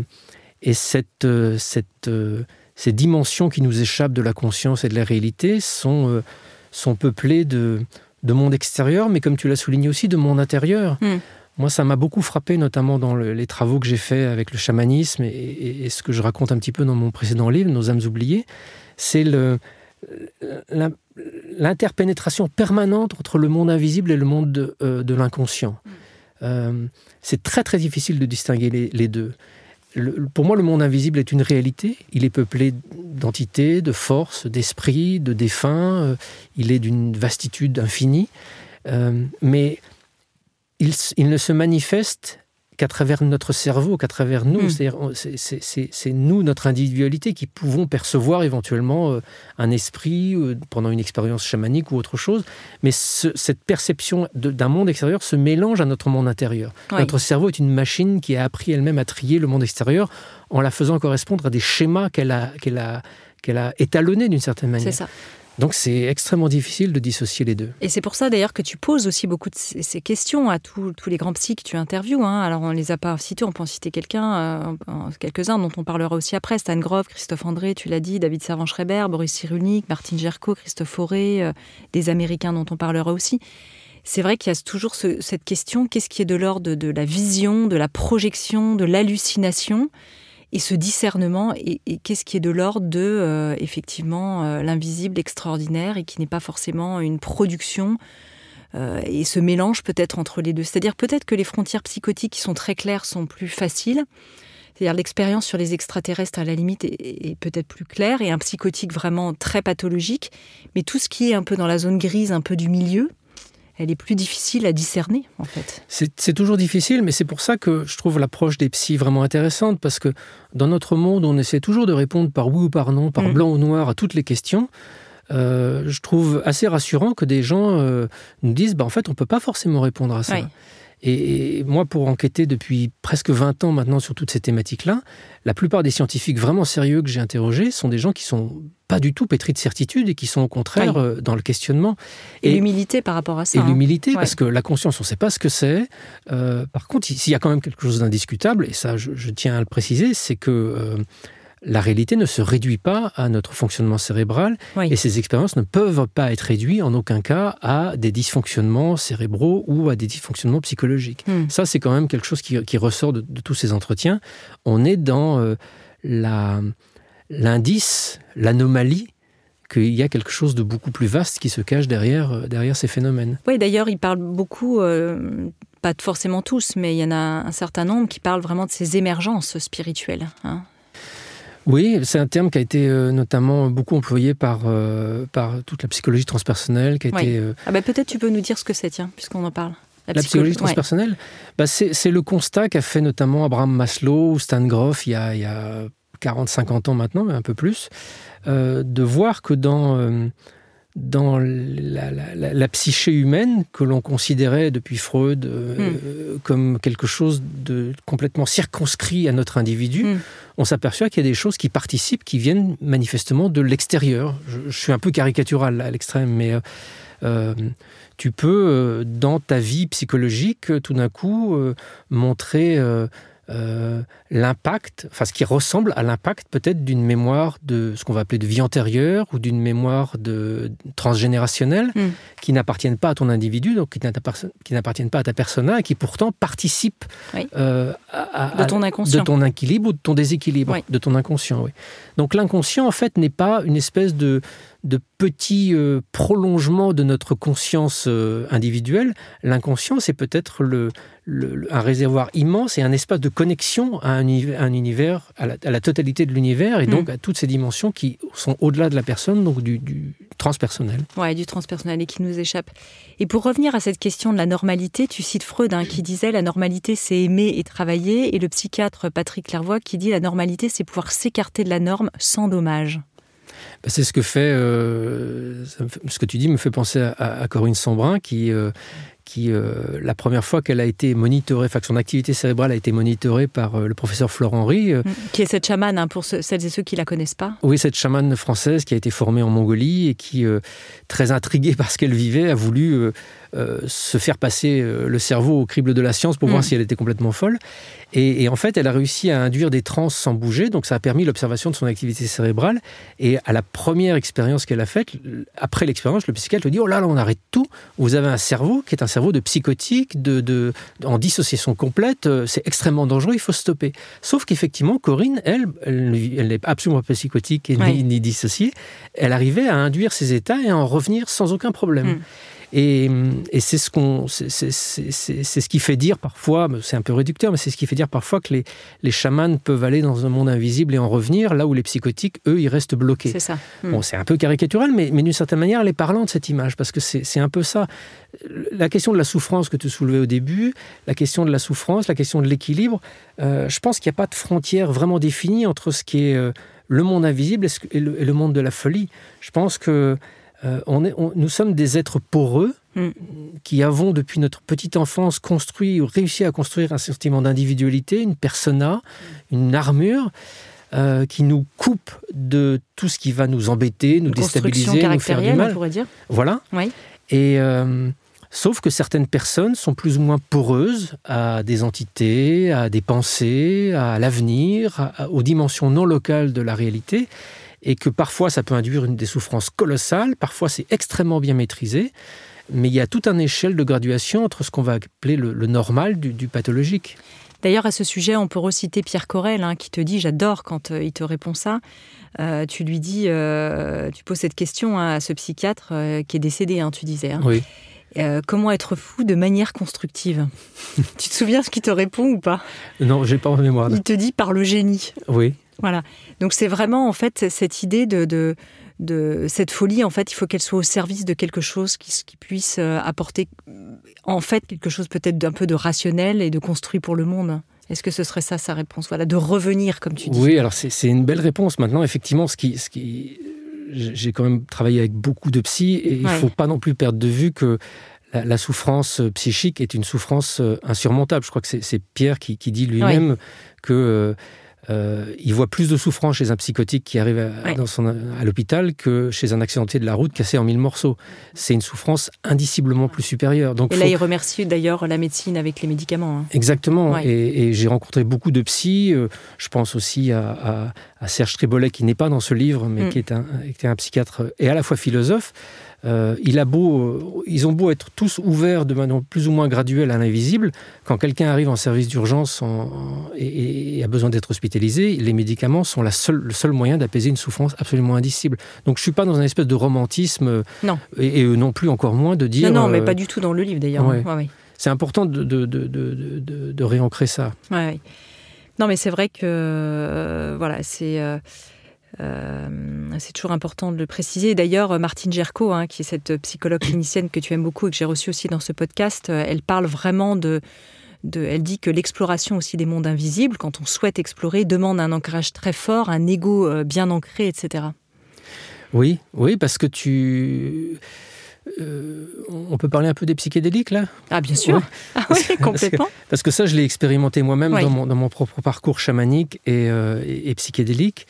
Speaker 4: ces dimensions qui nous échappent de la conscience et de la réalité sont peuplées de monde extérieur, mais comme tu l'as souligné aussi, de monde intérieur. Moi, ça m'a beaucoup frappé, notamment dans les travaux que j'ai faits avec le chamanisme et ce que je raconte un petit peu dans mon précédent livre, Nos âmes oubliées, c'est l'interpénétration permanente entre le monde invisible et le monde de l'inconscient. C'est très, très difficile de distinguer les deux. Pour moi, le monde invisible est une réalité. Il est peuplé d'entités, de forces, d'esprits, de défunts. Il est d'une vastitude infinie. Mais il ne se manifeste qu'à travers notre cerveau, qu'à travers nous. C'est-à-dire, c'est nous, notre individualité, qui pouvons percevoir éventuellement un esprit pendant une expérience chamanique ou autre chose. Mais cette perception d'un monde extérieur se mélange à notre monde intérieur. Oui. Notre cerveau est une machine qui a appris elle-même à trier le monde extérieur en la faisant correspondre à des schémas qu'elle a étalonnés d'une certaine manière.
Speaker 2: C'est ça.
Speaker 4: Donc c'est extrêmement difficile de dissocier les deux.
Speaker 2: Et c'est pour ça d'ailleurs que tu poses aussi beaucoup de ces questions à tous les grands psys que tu interviews. Alors on ne les a pas cités, on peut en citer quelques-uns dont on parlera aussi après. Stan Grof, Christophe André, tu l'as dit, David Servan-Schreiber, Boris Cyrulnik, Martin Jerko, Christophe Fauré, des Américains dont on parlera aussi. C'est vrai qu'il y a toujours cette question, qu'est-ce qui est de l'ordre de la vision, de la projection, de l'hallucination ? Et ce discernement, et qu'est-ce qui est de l'ordre de, effectivement, l'invisible extraordinaire et qui n'est pas forcément une production, et ce mélange peut-être entre les deux. C'est-à-dire peut-être que les frontières psychotiques qui sont très claires sont plus faciles. C'est-à-dire l'expérience sur les extraterrestres, à la limite, est peut-être plus claire, et un psychotique vraiment très pathologique. Mais tout ce qui est un peu dans la zone grise, un peu du milieu, elle est plus difficile à discerner, en fait.
Speaker 4: C'est toujours difficile, mais c'est pour ça que je trouve l'approche des psys vraiment intéressante, parce que dans notre monde, on essaie toujours de répondre par oui ou par non, par blanc ou noir à toutes les questions. Je trouve assez rassurant que des gens nous disent en fait, on ne peut pas forcément répondre à ça. Oui. Et moi, pour enquêter depuis presque 20 ans maintenant sur toutes ces thématiques-là, la plupart des scientifiques vraiment sérieux que j'ai interrogés sont des gens qui ne sont pas du tout pétris de certitude et qui sont au contraire dans le questionnement.
Speaker 2: Et l'humilité par rapport à ça.
Speaker 4: Et l'humilité, parce que la conscience, on ne sait pas ce que c'est. Par contre, s'il y a quand même quelque chose d'indiscutable, et ça je tiens à le préciser, c'est que la réalité ne se réduit pas à notre fonctionnement cérébral, et ces expériences ne peuvent pas être réduites en aucun cas à des dysfonctionnements cérébraux ou à des dysfonctionnements psychologiques. Ça, c'est quand même quelque chose qui ressort de tous ces entretiens. On est dans l'indice, l'anomalie, qu'il y a quelque chose de beaucoup plus vaste qui se cache derrière ces phénomènes.
Speaker 2: Oui, d'ailleurs, ils parlent beaucoup, pas forcément tous, mais il y en a un certain nombre qui parlent vraiment de ces émergences spirituelles,
Speaker 4: Oui, c'est un terme qui a été notamment beaucoup employé par toute la psychologie transpersonnelle.
Speaker 2: Peut-être tu peux nous dire ce que c'est, puisqu'on en parle.
Speaker 4: La psychologie transpersonnelle, c'est le constat qu'a fait notamment Abraham Maslow ou Stan Grof il y a 40-50 ans maintenant, mais un peu plus, de voir que dans la psyché humaine, que l'on considérait depuis Freud comme quelque chose de complètement circonscrit à notre individu, on s'aperçoit qu'il y a des choses qui participent, qui viennent manifestement de l'extérieur. Je suis un peu caricatural à l'extrême, mais tu peux, dans ta vie psychologique, tout d'un coup, montrer l'impact, ce qui ressemble à l'impact peut-être d'une mémoire de ce qu'on va appeler de vie antérieure ou d'une mémoire transgénérationnelle qui n'appartiennent pas à ton individu, donc qui n'appartiennent pas à ta persona et qui pourtant participent
Speaker 2: de ton inconscient.
Speaker 4: De ton équilibre ou de ton déséquilibre, de ton inconscient. Oui. Donc l'inconscient en fait n'est pas une espèce de petit prolongement de notre conscience individuelle. L'inconscient, c'est peut-être un réservoir immense et un espace de connexion à un univers, à la totalité de l'univers, et donc à toutes ces dimensions qui sont au-delà de la personne, donc du transpersonnel.
Speaker 2: Oui, du transpersonnel et qui nous échappe. Et pour revenir à cette question de la normalité, tu cites Freud qui disait « la normalité, c'est aimer et travailler », et le psychiatre Patrick Clairvoy qui dit « la normalité, c'est pouvoir s'écarter de la norme sans dommage ».
Speaker 4: C'est ce que fait, ce que tu dis me fait penser à Corinne Sambrin qui la première fois qu'elle a été monitorée, que son activité cérébrale a été monitorée par le professeur Florent Henry.
Speaker 2: Qui est cette chamane, pour celles et ceux qui ne la connaissent pas.
Speaker 4: Oui, cette chamane française qui a été formée en Mongolie et qui, très intriguée par ce qu'elle vivait, a voulu se faire passer le cerveau au crible de la science pour voir si elle était complètement folle. Et en fait, elle a réussi à induire des transes sans bouger, donc ça a permis l'observation de son activité cérébrale. Et à la première expérience qu'elle a faite, après l'expérience, le psychiatre lui dit « Oh là, on arrête tout, vous avez un cerveau qui est un cerveau de psychotique, en dissociation complète, c'est extrêmement dangereux, il faut stopper. » Sauf qu'effectivement, Corinne, elle n'est absolument pas psychotique ni dissociée, elle arrivait à induire ces états et à en revenir sans aucun problème. Et c'est ce qui fait dire parfois, c'est un peu réducteur, mais c'est ce qui fait dire parfois que les chamans peuvent aller dans un monde invisible et en revenir, là où les psychotiques, eux, ils restent bloqués.
Speaker 2: C'est ça.
Speaker 4: Bon, c'est un peu caricatural, mais d'une certaine manière, elle est parlante, cette image, parce que c'est un peu ça. La question de la souffrance que tu soulevais au début, la question de la souffrance, la question de l'équilibre, je pense qu'il n'y a pas de frontière vraiment définie entre ce qui est le monde invisible et le monde de la folie. Je pense que nous sommes des êtres poreux qui avons, depuis notre petite enfance, réussi à construire un sentiment d'individualité, une persona, une armure qui nous coupe de tout ce qui va nous embêter, nous déstabiliser, nous faire du mal.
Speaker 2: On pourrait dire.
Speaker 4: Voilà.
Speaker 2: Oui.
Speaker 4: Et sauf que certaines personnes sont plus ou moins poreuses à des entités, à des pensées, à l'avenir, aux dimensions non locales de la réalité, et que parfois ça peut induire des souffrances colossales, parfois c'est extrêmement bien maîtrisé, mais il y a toute une échelle de graduation entre ce qu'on va appeler le normal du pathologique.
Speaker 2: D'ailleurs, à ce sujet, on peut reciter Pierre Correl, qui te dit, j'adore quand il te répond ça, tu lui dis, tu poses cette question à ce psychiatre qui est décédé, tu disais.
Speaker 4: Oui.
Speaker 2: Comment être fou de manière constructive? Tu te souviens ce qu'il te répond ou pas?
Speaker 4: Non, j'ai pas en mémoire.
Speaker 2: Il te dit par le génie.
Speaker 4: Oui.
Speaker 2: Voilà. Donc c'est vraiment en fait cette idée de cette folie. En fait, il faut qu'elle soit au service de quelque chose qui puisse apporter en fait quelque chose peut-être d'un peu de rationnel et de construit pour le monde. Est-ce que ce serait ça sa réponse? Voilà, de revenir comme tu dis.
Speaker 4: Oui, alors c'est une belle réponse. Maintenant, effectivement, j'ai quand même travaillé avec beaucoup de psy et il ne faut pas non plus perdre de vue que la souffrance psychique est une souffrance insurmontable. Je crois que c'est Pierre qui dit lui-même que il voit plus de souffrance chez un psychotique qui arrive à l'hôpital que chez un accidenté de la route cassé en 1000 morceaux. C'est une souffrance indiciblement plus supérieure. Donc,
Speaker 2: là, il remercie d'ailleurs la médecine avec les médicaments.
Speaker 4: Exactement. Ouais. Et j'ai rencontré beaucoup de psy. Je pense aussi à Serge Trébolet, qui n'est pas dans ce livre, mais qui était un psychiatre et à la fois philosophe. Ils ont beau être tous ouverts de manière plus ou moins graduelle à l'invisible. Quand quelqu'un arrive en service d'urgence et a besoin d'être hospitalisé, les médicaments sont le seul moyen d'apaiser une souffrance absolument indicible. Donc je ne suis pas dans une espèce de romantisme, et non plus encore moins de dire...
Speaker 2: Non, mais pas du tout dans le livre d'ailleurs. Ouais.
Speaker 4: C'est important de réancrer ça.
Speaker 2: Ouais. Non, mais c'est vrai que c'est toujours important de le préciser. D'ailleurs, Martine Gerco, qui est cette psychologue clinicienne que tu aimes beaucoup et que j'ai reçue aussi dans ce podcast, elle parle vraiment elle dit que l'exploration aussi des mondes invisibles, quand on souhaite explorer, demande un ancrage très fort, un ego bien ancré, etc. Oui,
Speaker 4: parce que on peut parler un peu des psychédéliques, là?
Speaker 2: Ah, bien sûr. Oui, complètement.
Speaker 4: Parce que ça, je l'ai expérimenté moi-même dans mon propre parcours chamanique et psychédélique.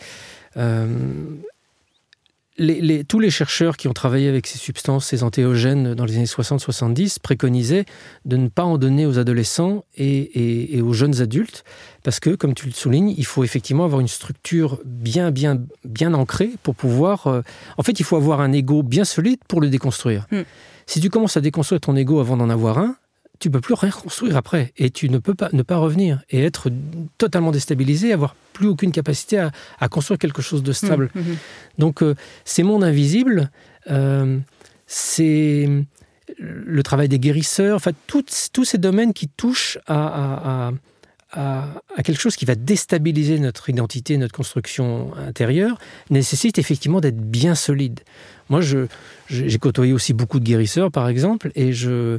Speaker 4: Tous les chercheurs qui ont travaillé avec ces substances, ces antéogènes dans les années 60-70 préconisaient de ne pas en donner aux adolescents et aux jeunes adultes parce que, comme tu le soulignes, il faut effectivement avoir une structure bien ancrée pour pouvoir... En fait, il faut avoir un ego bien solide pour le déconstruire. Si tu commences à déconstruire ton ego avant d'en avoir un, tu ne peux plus rien construire après. Et tu ne peux pas ne pas revenir et être totalement déstabilisé, avoir plus aucune capacité à construire quelque chose de stable. Donc, ces mondes invisibles, c'est le travail des guérisseurs, enfin, tous ces domaines qui touchent à quelque chose qui va déstabiliser notre identité, notre construction intérieure, nécessitent effectivement d'être bien solides. Moi, j'ai côtoyé aussi beaucoup de guérisseurs, par exemple, et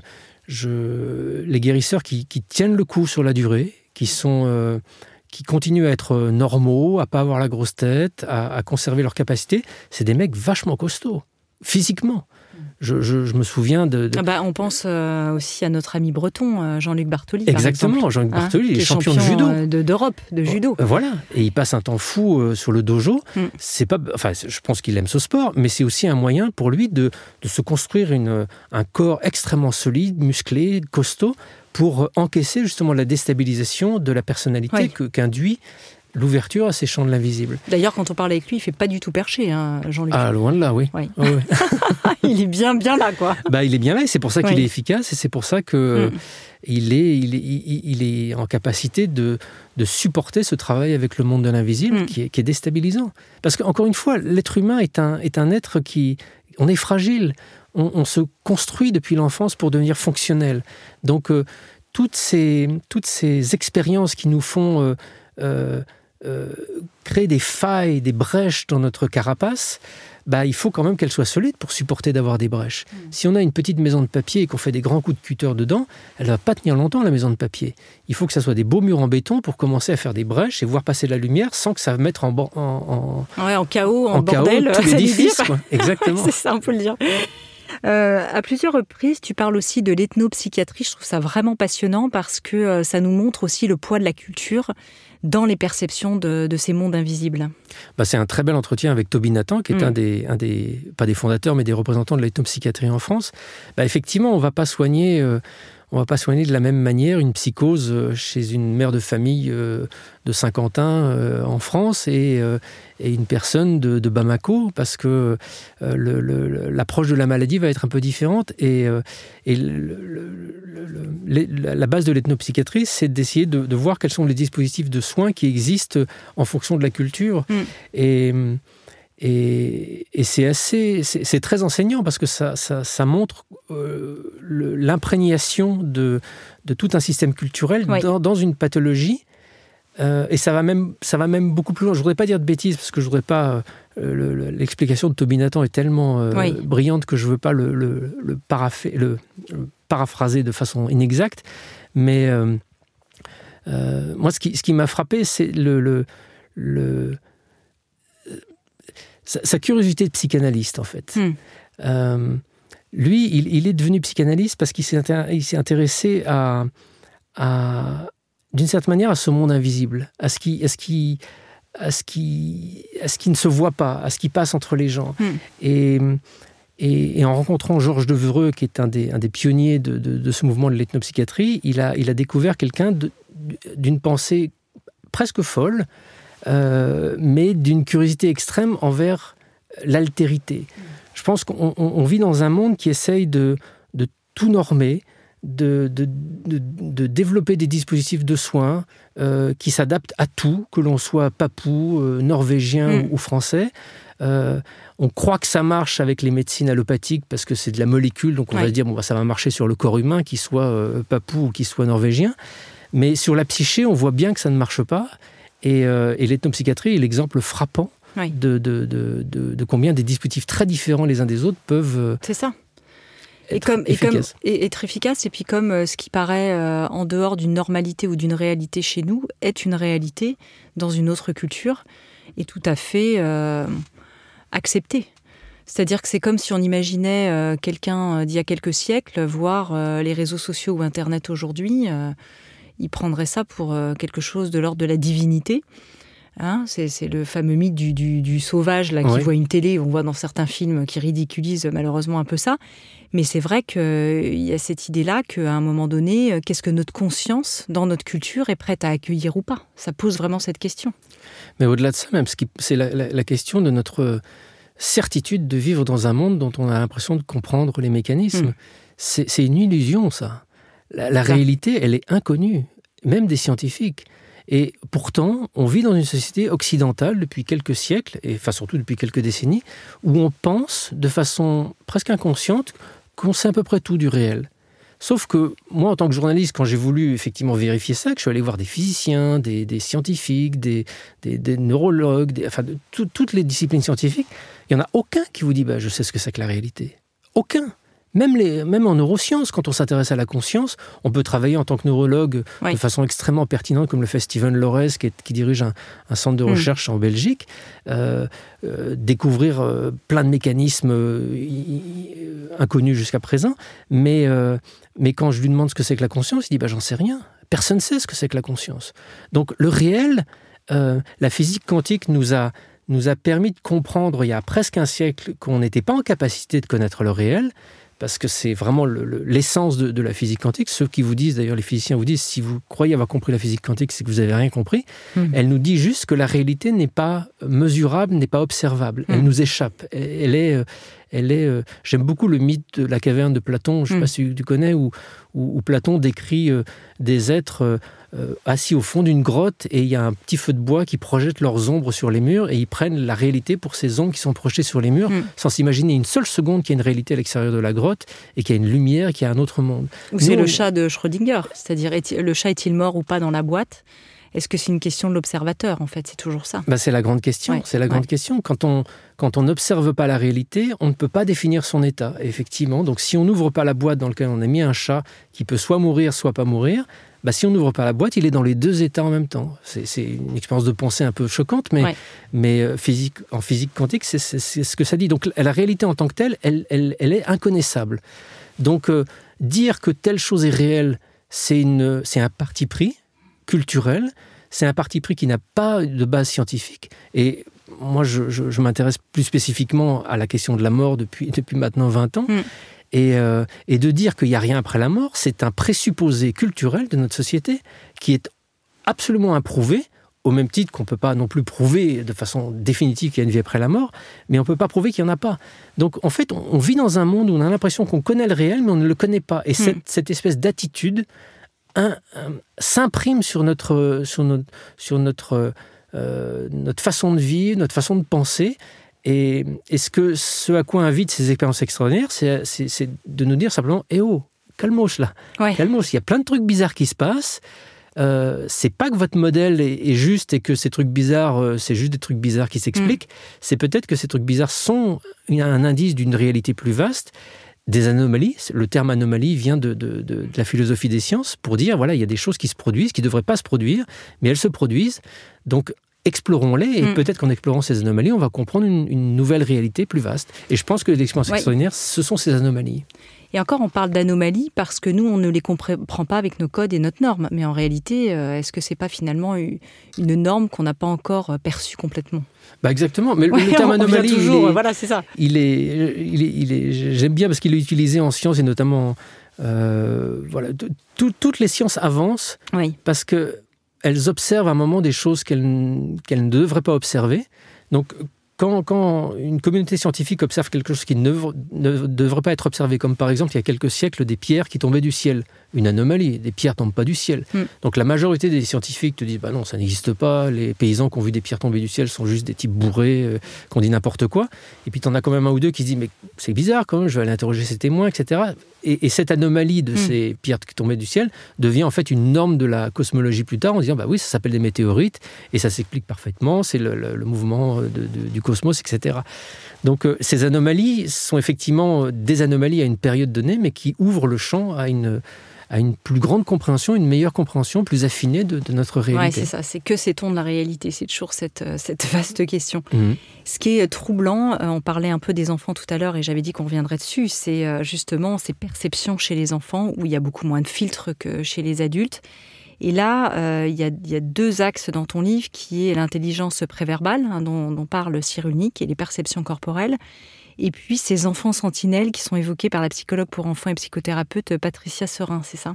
Speaker 4: les guérisseurs qui tiennent le coup sur la durée, qui continuent à être normaux, à pas avoir la grosse tête, à conserver leur capacité, c'est des mecs vachement costauds, physiquement. Je me souviens
Speaker 2: on pense aussi à notre ami breton, Jean-Luc Bartoli.
Speaker 4: Exactement, Jean-Luc Bartoli, il est champion de judo.
Speaker 2: d'Europe, de judo.
Speaker 4: Voilà, et il passe un temps fou sur le dojo. Je pense qu'il aime ce sport, mais c'est aussi un moyen pour lui de se construire un corps extrêmement solide, musclé, costaud, pour encaisser justement la déstabilisation de la personnalité qu'induit l'ouverture à ces champs de l'invisible.
Speaker 2: D'ailleurs, quand on parle avec lui, il ne fait pas du tout perché, Jean-Luc.
Speaker 4: Ah, loin de là, oui.
Speaker 2: Oui. Il est bien là, quoi.
Speaker 4: Il est bien là, et c'est pour ça qu'il est efficace, et c'est pour ça qu'il est en capacité de supporter ce travail avec le monde de l'invisible qui est déstabilisant. Parce qu'encore une fois, l'être humain est un être qui... On est fragile. on se construit depuis l'enfance pour devenir fonctionnel. Donc, toutes ces expériences qui nous font créer des failles, des brèches dans notre carapace, il faut quand même qu'elle soit solide pour supporter d'avoir des brèches. Si on a une petite maison de papier et qu'on fait des grands coups de cutter dedans, elle ne va pas tenir longtemps, la maison de papier. Il faut que ça soit des beaux murs en béton pour commencer à faire des brèches et voir passer la lumière sans que ça mette en
Speaker 2: chaos, en bordel,
Speaker 4: tout l'édifice. Exactement.
Speaker 2: C'est ça, on peut le dire. À plusieurs reprises, tu parles aussi de l'ethnopsychiatrie. Je trouve ça vraiment passionnant parce que ça nous montre aussi le poids de la culture dans les perceptions de ces mondes invisibles.
Speaker 4: C'est un très bel entretien avec Toby Nathan, qui est un des, pas des fondateurs, mais des représentants de l'ethnopsychiatrie en France. Effectivement, on ne va pas soigner de la même manière une psychose chez une mère de famille de Saint-Quentin en France et une personne de Bamako, parce que l'approche de la maladie va être un peu différente. Et la base de l'ethnopsychiatrie, c'est d'essayer de voir quels sont les dispositifs de soins qui existent en fonction de la culture. Et c'est très enseignant parce que ça montre l'imprégnation de tout un système culturel dans une pathologie. Et ça va même beaucoup plus loin. Je ne voudrais pas dire de bêtises parce que je voudrais pas. L'explication de Toby Nathan est tellement brillante que je ne veux pas le paraphraser de façon inexacte. Mais moi, ce qui m'a frappé, c'est sa curiosité de psychanalyste, en fait. Lui, il est devenu psychanalyste parce qu'il s'est intéressé d'une certaine manière, à ce monde invisible, à ce qui ne se voit pas, à ce qui passe entre les gens. Et en rencontrant Georges Devereux, qui est un des pionniers de ce mouvement de l'ethnopsychiatrie, il a découvert quelqu'un d'une pensée presque folle, mais d'une curiosité extrême envers l'altérité. Je pense qu'on vit dans un monde qui essaye de tout normer, de développer des dispositifs de soins qui s'adaptent à tout, que l'on soit papou, norvégien ou français. On croit que ça marche avec les médecines allopathiques parce que c'est de la molécule, donc on va se dire ça va marcher sur le corps humain, qu'il soit papou ou qu'il soit norvégien. Mais sur la psyché, on voit bien que ça ne marche pas. Et l'ethnopsychiatrie est l'exemple frappant de combien des dispositifs très différents les uns des autres peuvent...
Speaker 2: C'est ça.
Speaker 4: Être efficace.
Speaker 2: Être efficace, et puis comme ce qui paraît en dehors d'une normalité ou d'une réalité chez nous est une réalité dans une autre culture et tout à fait acceptée. C'est-à-dire que c'est comme si on imaginait quelqu'un d'il y a quelques siècles voir les réseaux sociaux ou Internet aujourd'hui, il prendrait ça pour quelque chose de l'ordre de la divinité. C'est le fameux mythe du sauvage là, qui voit une télé, on voit dans certains films qui ridiculisent malheureusement un peu ça. Mais c'est vrai qu'il y a cette idée-là qu'à un moment donné, qu'est-ce que notre conscience, dans notre culture, est prête à accueillir ou pas ? Ça pose vraiment cette question.
Speaker 4: Mais au-delà de ça même, c'est la question de notre certitude de vivre dans un monde dont on a l'impression de comprendre les mécanismes. C'est une illusion, ça. La réalité, elle est inconnue, même des scientifiques. Et pourtant, on vit dans une société occidentale depuis quelques siècles, et surtout depuis quelques décennies, où on pense de façon presque inconsciente qu'on sait à peu près tout du réel. Sauf que moi, en tant que journaliste, quand j'ai voulu effectivement vérifier ça, que je suis allé voir des physiciens, des scientifiques, des neurologues, toutes les disciplines scientifiques, il n'y en a aucun qui vous dit je sais ce que c'est que la réalité. Aucun. Même en neurosciences, quand on s'intéresse à la conscience, on peut travailler en tant que neurologue de façon extrêmement pertinente, comme le fait Steven Lorez, qui dirige un centre de recherche en Belgique, découvrir plein de mécanismes inconnus jusqu'à présent. Mais quand je lui demande ce que c'est que la conscience, il dit j'en sais rien. Personne ne sait ce que c'est que la conscience. Donc le réel, la physique quantique nous a permis de comprendre il y a presque un siècle qu'on n'était pas en capacité de connaître le réel, parce que c'est vraiment l'essence de la physique quantique. Ceux qui vous disent, d'ailleurs les physiciens vous disent, si vous croyez avoir compris la physique quantique, c'est que vous n'avez rien compris. Elle nous dit juste que la réalité n'est pas mesurable, n'est pas observable. Elle nous échappe. Elle est j'aime beaucoup le mythe de la caverne de Platon, je ne sais pas si tu connais, où Platon décrit des êtres assis au fond d'une grotte et il y a un petit feu de bois qui projette leurs ombres sur les murs et ils prennent la réalité pour ces ombres qui sont projetées sur les murs sans s'imaginer une seule seconde qu'il y a une réalité à l'extérieur de la grotte et qu'il y a une lumière, qu'il y a un autre monde.
Speaker 2: Ou c'est le chat de Schrödinger, c'est-à-dire le chat est-il mort ou pas dans la boîte ? Est-ce que c'est une question de l'observateur, en fait ? C'est toujours ça.
Speaker 4: C'est la grande question. Ouais. C'est la grande question. Quand on n'observe pas la réalité, on ne peut pas définir son état. Et effectivement, donc si on n'ouvre pas la boîte dans laquelle on a mis un chat qui peut soit mourir, soit pas mourir, si on n'ouvre pas la boîte, il est dans les deux états en même temps. C'est une expérience de pensée un peu choquante, mais en physique quantique, c'est ce que ça dit. Donc la réalité en tant que telle, elle est inconnaissable. Donc dire que telle chose est réelle, c'est un parti pris culturel, c'est un parti pris qui n'a pas de base scientifique. Et moi, je m'intéresse plus spécifiquement à la question de la mort depuis maintenant 20 ans. Et de dire qu'il n'y a rien après la mort, c'est un présupposé culturel de notre société qui est absolument improuvé, au même titre qu'on ne peut pas non plus prouver de façon définitive qu'il y a une vie après la mort, mais on ne peut pas prouver qu'il n'y en a pas. Donc en fait, on vit dans un monde où on a l'impression qu'on connaît le réel, mais on ne le connaît pas. Et cette espèce d'attitude s'imprime sur notre façon de vivre, notre façon de penser. Et ce à quoi invitent ces expériences extraordinaires, c'est de nous dire simplement « Eh oh, calmos là, calmos, il y a plein de trucs bizarres qui se passent. C'est pas que votre modèle est juste et que ces trucs bizarres, c'est juste des trucs bizarres qui s'expliquent. C'est peut-être que ces trucs bizarres sont un indice d'une réalité plus vaste. » Des anomalies, le terme anomalie vient de la philosophie des sciences pour dire, voilà, il y a des choses qui se produisent, qui ne devraient pas se produire, mais elles se produisent. Donc, explorons-les et peut-être qu'en explorant ces anomalies, on va comprendre une nouvelle réalité plus vaste. Et je pense que l'expérience extraordinaire, ce sont ces anomalies.
Speaker 2: Et encore, on parle d'anomalies parce que nous, on ne les comprend pas avec nos codes et notre norme. Mais en réalité, est-ce que ce n'est pas finalement une norme qu'on n'a pas encore perçue complètement ?
Speaker 4: Exactement, mais le terme anomalie,
Speaker 2: voilà, c'est ça.
Speaker 4: J'aime bien parce qu'il est utilisé en sciences et notamment, toutes les sciences avancent parce qu'elles observent à un moment des choses qu'elles ne devraient pas observer. Donc, quand une communauté scientifique observe quelque chose qui ne devrait pas être observé, comme par exemple, il y a quelques siècles, des pierres qui tombaient du ciel. Une anomalie, des pierres ne tombent pas du ciel. Donc la majorité des scientifiques te disent non, ça n'existe pas, les paysans qui ont vu des pierres tomber du ciel sont juste des types bourrés, qui ont dit n'importe quoi. Et puis tu en as quand même un ou deux qui se disent mais c'est bizarre quand même, je vais aller interroger ces témoins, etc. Et cette anomalie de ces pierres qui tombaient du ciel devient en fait une norme de la cosmologie plus tard, en disant oui, ça s'appelle des météorites, et ça s'explique parfaitement, c'est le mouvement du cosmos, etc. Donc ces anomalies sont effectivement des anomalies à une période donnée, mais qui ouvrent le champ à une plus grande compréhension, une meilleure compréhension, plus affinée de notre réalité.
Speaker 2: Oui, c'est ça. C'est que sait-on de la réalité ? C'est toujours cette vaste question. Ce qui est troublant, on parlait un peu des enfants tout à l'heure et j'avais dit qu'on reviendrait dessus, c'est justement ces perceptions chez les enfants où il y a beaucoup moins de filtres que chez les adultes. Et là, il y a deux axes dans ton livre qui est l'intelligence préverbale, dont parle Cyrulnik, et les perceptions corporelles. Et puis ces enfants sentinelles qui sont évoqués par la psychologue pour enfants et psychothérapeute Patricia Serin, c'est ça ?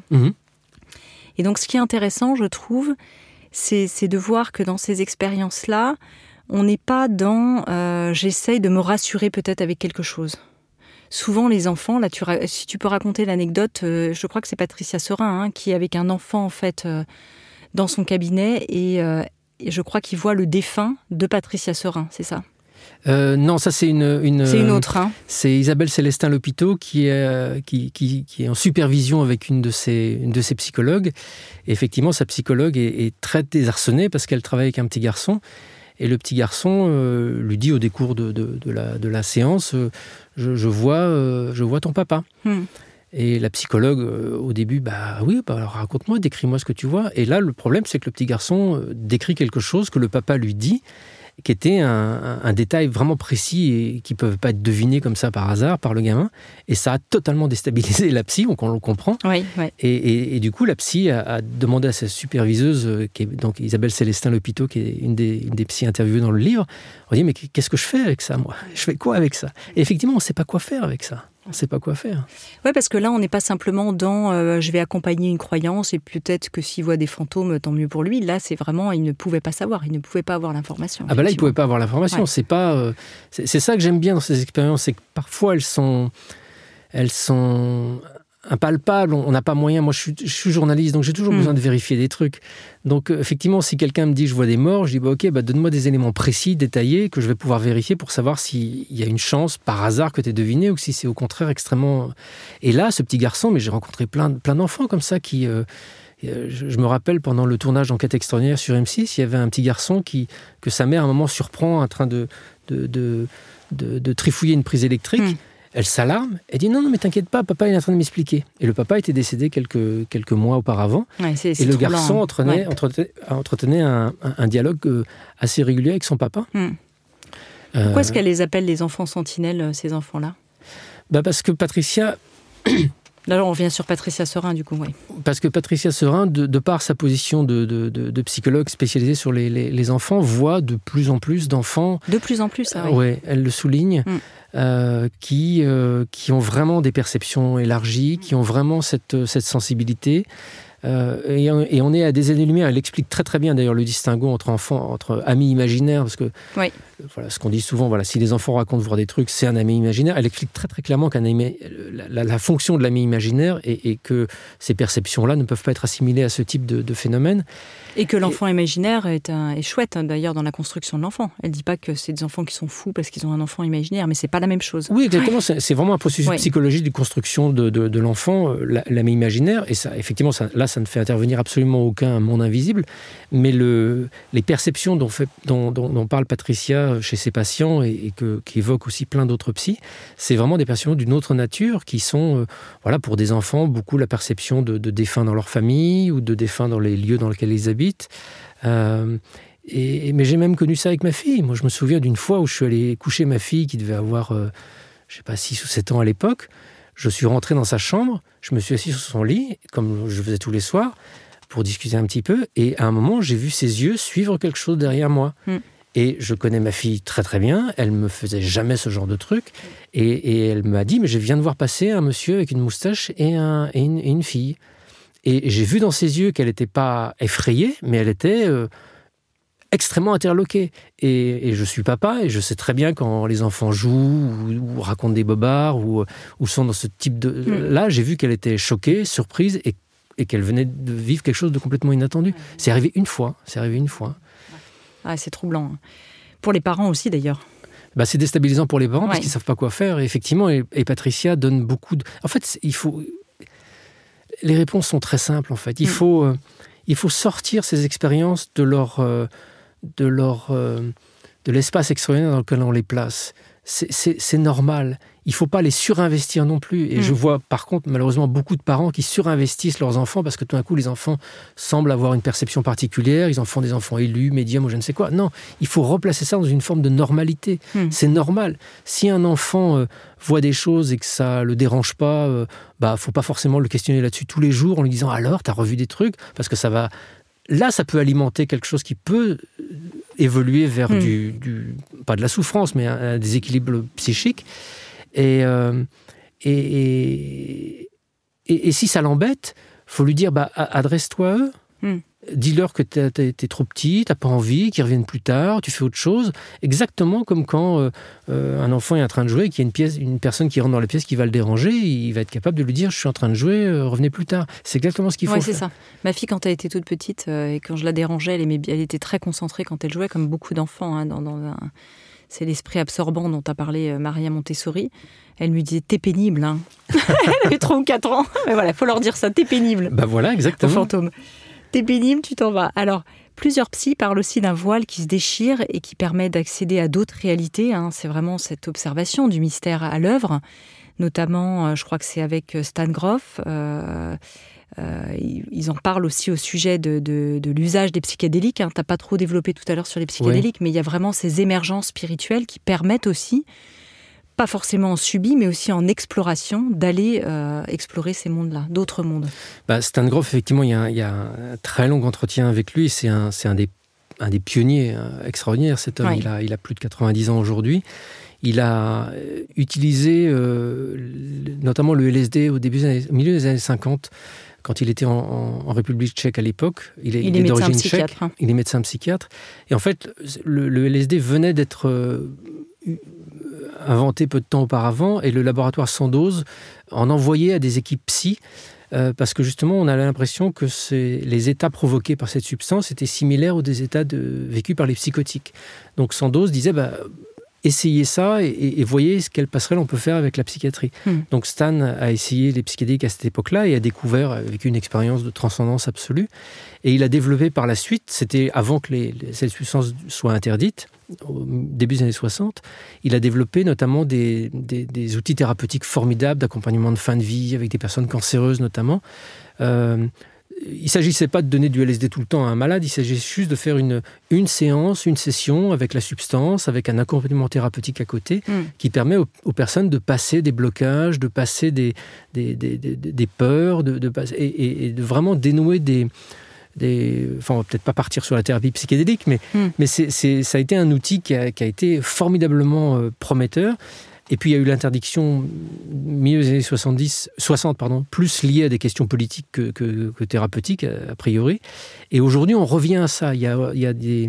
Speaker 2: Et donc ce qui est intéressant, je trouve, c'est de voir que dans ces expériences-là, on n'est pas dans j'essaye de me rassurer peut-être avec quelque chose. Souvent les enfants, là, si tu peux raconter l'anecdote, je crois que c'est Patricia Serin qui est avec un enfant en fait dans son cabinet et je crois qu'il voit le défunt de Patricia Serin, c'est ça ?
Speaker 4: Non, ça c'est
Speaker 2: c'est une autre.
Speaker 4: C'est Isabelle Célestin Lopiteau qui est en supervision avec une de ses psychologues. Et effectivement, sa psychologue est très désarçonnée parce qu'elle travaille avec un petit garçon. Et le petit garçon lui dit au décours de la séance, je vois ton papa. Et la psychologue, au début, alors raconte-moi, décris-moi ce que tu vois. Et là, le problème, c'est que le petit garçon décrit quelque chose que le papa lui dit, qui était un détail vraiment précis et qui ne peut pas être deviné comme ça par hasard par le gamin. Et ça a totalement déstabilisé la psy, donc on le comprend.
Speaker 2: Oui.
Speaker 4: Et du coup, la psy a demandé à sa superviseuse, qui est donc Isabelle Célestin Lopiteau, qui est une des psys interviewées dans le livre, on dit mais qu'est-ce que je fais avec ça, moi ? Je fais quoi avec ça ? Et effectivement, on ne sait pas quoi faire avec ça. On ne sait pas quoi faire.
Speaker 2: Oui, parce que là, on n'est pas simplement dans je vais accompagner une croyance et peut-être que s'il voit des fantômes, tant mieux pour lui. Là, c'est vraiment, il ne pouvait pas savoir, il ne pouvait pas avoir l'information.
Speaker 4: Là, il ne pouvait pas avoir l'information. Ouais. C'est ça que j'aime bien dans ces expériences, c'est que parfois, elles sont impalpable, on n'a pas moyen. Moi, je suis journaliste, donc j'ai toujours besoin de vérifier des trucs. Donc, effectivement, si quelqu'un me dit je vois des morts, je dis ok, donne-moi des éléments précis, détaillés, que je vais pouvoir vérifier pour savoir s'il y a une chance par hasard que tu aies deviné ou si c'est au contraire extrêmement. Et là, ce petit garçon, mais j'ai rencontré plein d'enfants comme ça qui. Je me rappelle pendant le tournage d'Enquête extraordinaire sur M6, il y avait un petit garçon que sa mère à un moment surprend en train de trifouiller une prise électrique. Elle s'alarme, elle dit non mais t'inquiète pas, papa il est en train de m'expliquer. Et le papa était décédé quelques mois auparavant. C'est et le garçon entretenait un dialogue assez régulier avec son papa.
Speaker 2: Pourquoi est-ce qu'elle les appelle les enfants sentinelles, ces enfants-là ?
Speaker 4: Parce que Patricia...
Speaker 2: Là, on revient sur Patricia Serin, du coup, oui.
Speaker 4: Parce que Patricia Serin, de par sa position de psychologue spécialisée sur les enfants, voit de plus en plus d'enfants...
Speaker 2: De plus en plus, ah oui.
Speaker 4: Oui, elle le souligne, qui ont vraiment des perceptions élargies, qui ont vraiment cette sensibilité. Et on est à des années-lumière. Elle explique très très bien d'ailleurs le distinguo entre enfants, entre amis imaginaires, parce que voilà, ce qu'on dit souvent, voilà, si les enfants racontent voir des trucs, c'est un ami imaginaire. Elle explique très très clairement la fonction de l'ami imaginaire et que ces perceptions-là ne peuvent pas être assimilées à ce type de phénomène.
Speaker 2: Et que l'enfant imaginaire est chouette d'ailleurs dans la construction de l'enfant. Elle ne dit pas que c'est des enfants qui sont fous parce qu'ils ont un enfant imaginaire, mais c'est pas la même chose.
Speaker 4: Oui, exactement. C'est vraiment un processus psychologique de construction de l'enfant, l'ami imaginaire. Et ça, effectivement, ça ne fait intervenir absolument aucun monde invisible. Mais les perceptions dont parle Patricia chez ses patients et qui évoquent aussi plein d'autres psys, c'est vraiment des perceptions d'une autre nature qui sont, pour des enfants, beaucoup la perception de défunts dans leur famille ou de défunts dans les lieux dans lesquels ils habitent. Mais j'ai même connu ça avec ma fille. Moi, je me souviens d'une fois où je suis allé coucher ma fille qui devait avoir, 6 ou 7 ans à l'époque. Je suis rentré dans sa chambre, je me suis assis sur son lit, comme je faisais tous les soirs, pour discuter un petit peu. Et à un moment, j'ai vu ses yeux suivre quelque chose derrière moi. Et je connais ma fille très très bien, elle me faisait jamais ce genre de truc. Et elle m'a dit, mais je viens de voir passer un monsieur avec une moustache et une fille. Et j'ai vu dans ses yeux qu'elle n'était pas effrayée, mais elle était extrêmement interloquée. Et je suis papa, et je sais très bien quand les enfants jouent ou racontent des bobards ou sont dans ce type de... Là, j'ai vu qu'elle était choquée, surprise, et qu'elle venait de vivre quelque chose de complètement inattendu. C'est arrivé une fois.
Speaker 2: Ah, c'est troublant. Pour les parents aussi, d'ailleurs.
Speaker 4: C'est déstabilisant pour les parents parce qu'ils ne savent pas quoi faire. Et effectivement, et Patricia donne beaucoup de... En fait, les réponses sont très simples, en fait. Il faut sortir ces expériences de l'espace extraordinaire dans lequel on les place. C'est normal. Il ne faut pas les surinvestir non plus. Et je vois, par contre, malheureusement, beaucoup de parents qui surinvestissent leurs enfants parce que tout d'un coup, les enfants semblent avoir une perception particulière. Ils en font des enfants élus, médiums ou je ne sais quoi. Non, il faut replacer ça dans une forme de normalité. C'est normal. Si un enfant voit des choses et que ça ne le dérange pas, faut pas forcément le questionner là-dessus tous les jours en lui disant « Alors, tu as revu des trucs ?» Parce que ça va... Là, ça peut alimenter quelque chose qui peut évoluer vers pas de la souffrance, mais un déséquilibre psychique. Et si ça l'embête, faut lui dire adresse-toi à eux. Dis-leur que t'es trop petit, t'as pas envie, qu'ils reviennent plus tard, tu fais autre chose. Exactement comme quand un enfant est en train de jouer et qu'il y a une personne qui rentre dans la pièce qui va le déranger, il va être capable de lui dire « je suis en train de jouer, revenez plus tard ». C'est exactement ce qu'il faut faire.
Speaker 2: C'est ça. Ma fille, quand elle était toute petite, et quand je la dérangeais, elle était très concentrée quand elle jouait, comme beaucoup d'enfants. C'est l'esprit absorbant dont a parlé Maria Montessori. Elle lui disait « t'es pénible ». Elle avait 3 ou 4 ans. Mais voilà, il faut leur dire ça, « t'es pénible ».
Speaker 4: Voilà, exactement.
Speaker 2: Au fantôme. T'es pénible, tu t'en vas. Alors, plusieurs psys parlent aussi d'un voile qui se déchire et qui permet d'accéder à d'autres réalités. C'est vraiment cette observation du mystère à l'œuvre. Notamment, je crois que c'est avec Stan Grof. Ils en parlent aussi au sujet de l'usage des psychédéliques. T'as pas trop développé tout à l'heure sur les psychédéliques, mais il y a vraiment ces émergences spirituelles qui permettent aussi, pas forcément en subi, mais aussi en exploration, d'aller explorer ces mondes-là, d'autres mondes.
Speaker 4: Stan Grof, effectivement, il y a un très long entretien avec lui. C'est un des pionniers extraordinaires. Cet homme, il a plus de 90 ans aujourd'hui. Il a utilisé notamment le LSD au milieu des années 50, quand il était en République tchèque à l'époque. Il est d'origine tchèque. Il est médecin psychiatre. Et en fait, le LSD venait d'être inventé peu de temps auparavant, et le laboratoire Sandoz en envoyait à des équipes psy, parce que justement, on a l'impression que les états provoqués par cette substance étaient similaires aux des états vécus par les psychotiques. Donc Sandoz disait, essayez ça et voyez quelle passerelle on peut faire avec la psychiatrie. Donc Stan a essayé les psychédéliques à cette époque-là et a découvert, avec une expérience de transcendance absolue, et il a développé par la suite, c'était avant que ces substances soient interdites, au début des années 60, il a développé notamment des outils thérapeutiques formidables d'accompagnement de fin de vie, avec des personnes cancéreuses notamment. Il ne s'agissait pas de donner du LSD tout le temps à un malade, il s'agissait juste de faire une séance, une session avec la substance, avec un accompagnement thérapeutique à côté, qui permet aux personnes de passer des blocages, de passer des peurs, et de vraiment dénouer enfin, on va peut-être pas partir sur la thérapie psychédélique, mais ça a été un outil qui a été formidablement prometteur. Et puis il y a eu l'interdiction milieu des années 60, plus liée à des questions politiques que thérapeutiques, a priori. Et aujourd'hui, on revient à ça. Il y a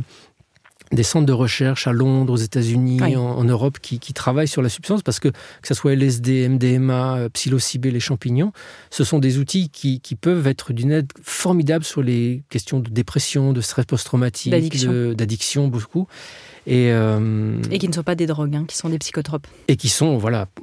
Speaker 4: des centres de recherche à Londres, aux États-Unis, en Europe, qui travaillent sur la substance, parce que ce soit LSD, MDMA, psilocybé, les champignons, ce sont des outils qui peuvent être d'une aide formidable sur les questions de dépression, de stress post-traumatique, d'addiction beaucoup. Et
Speaker 2: qui ne sont pas des drogues, qui sont des psychotropes.
Speaker 4: Et qui sont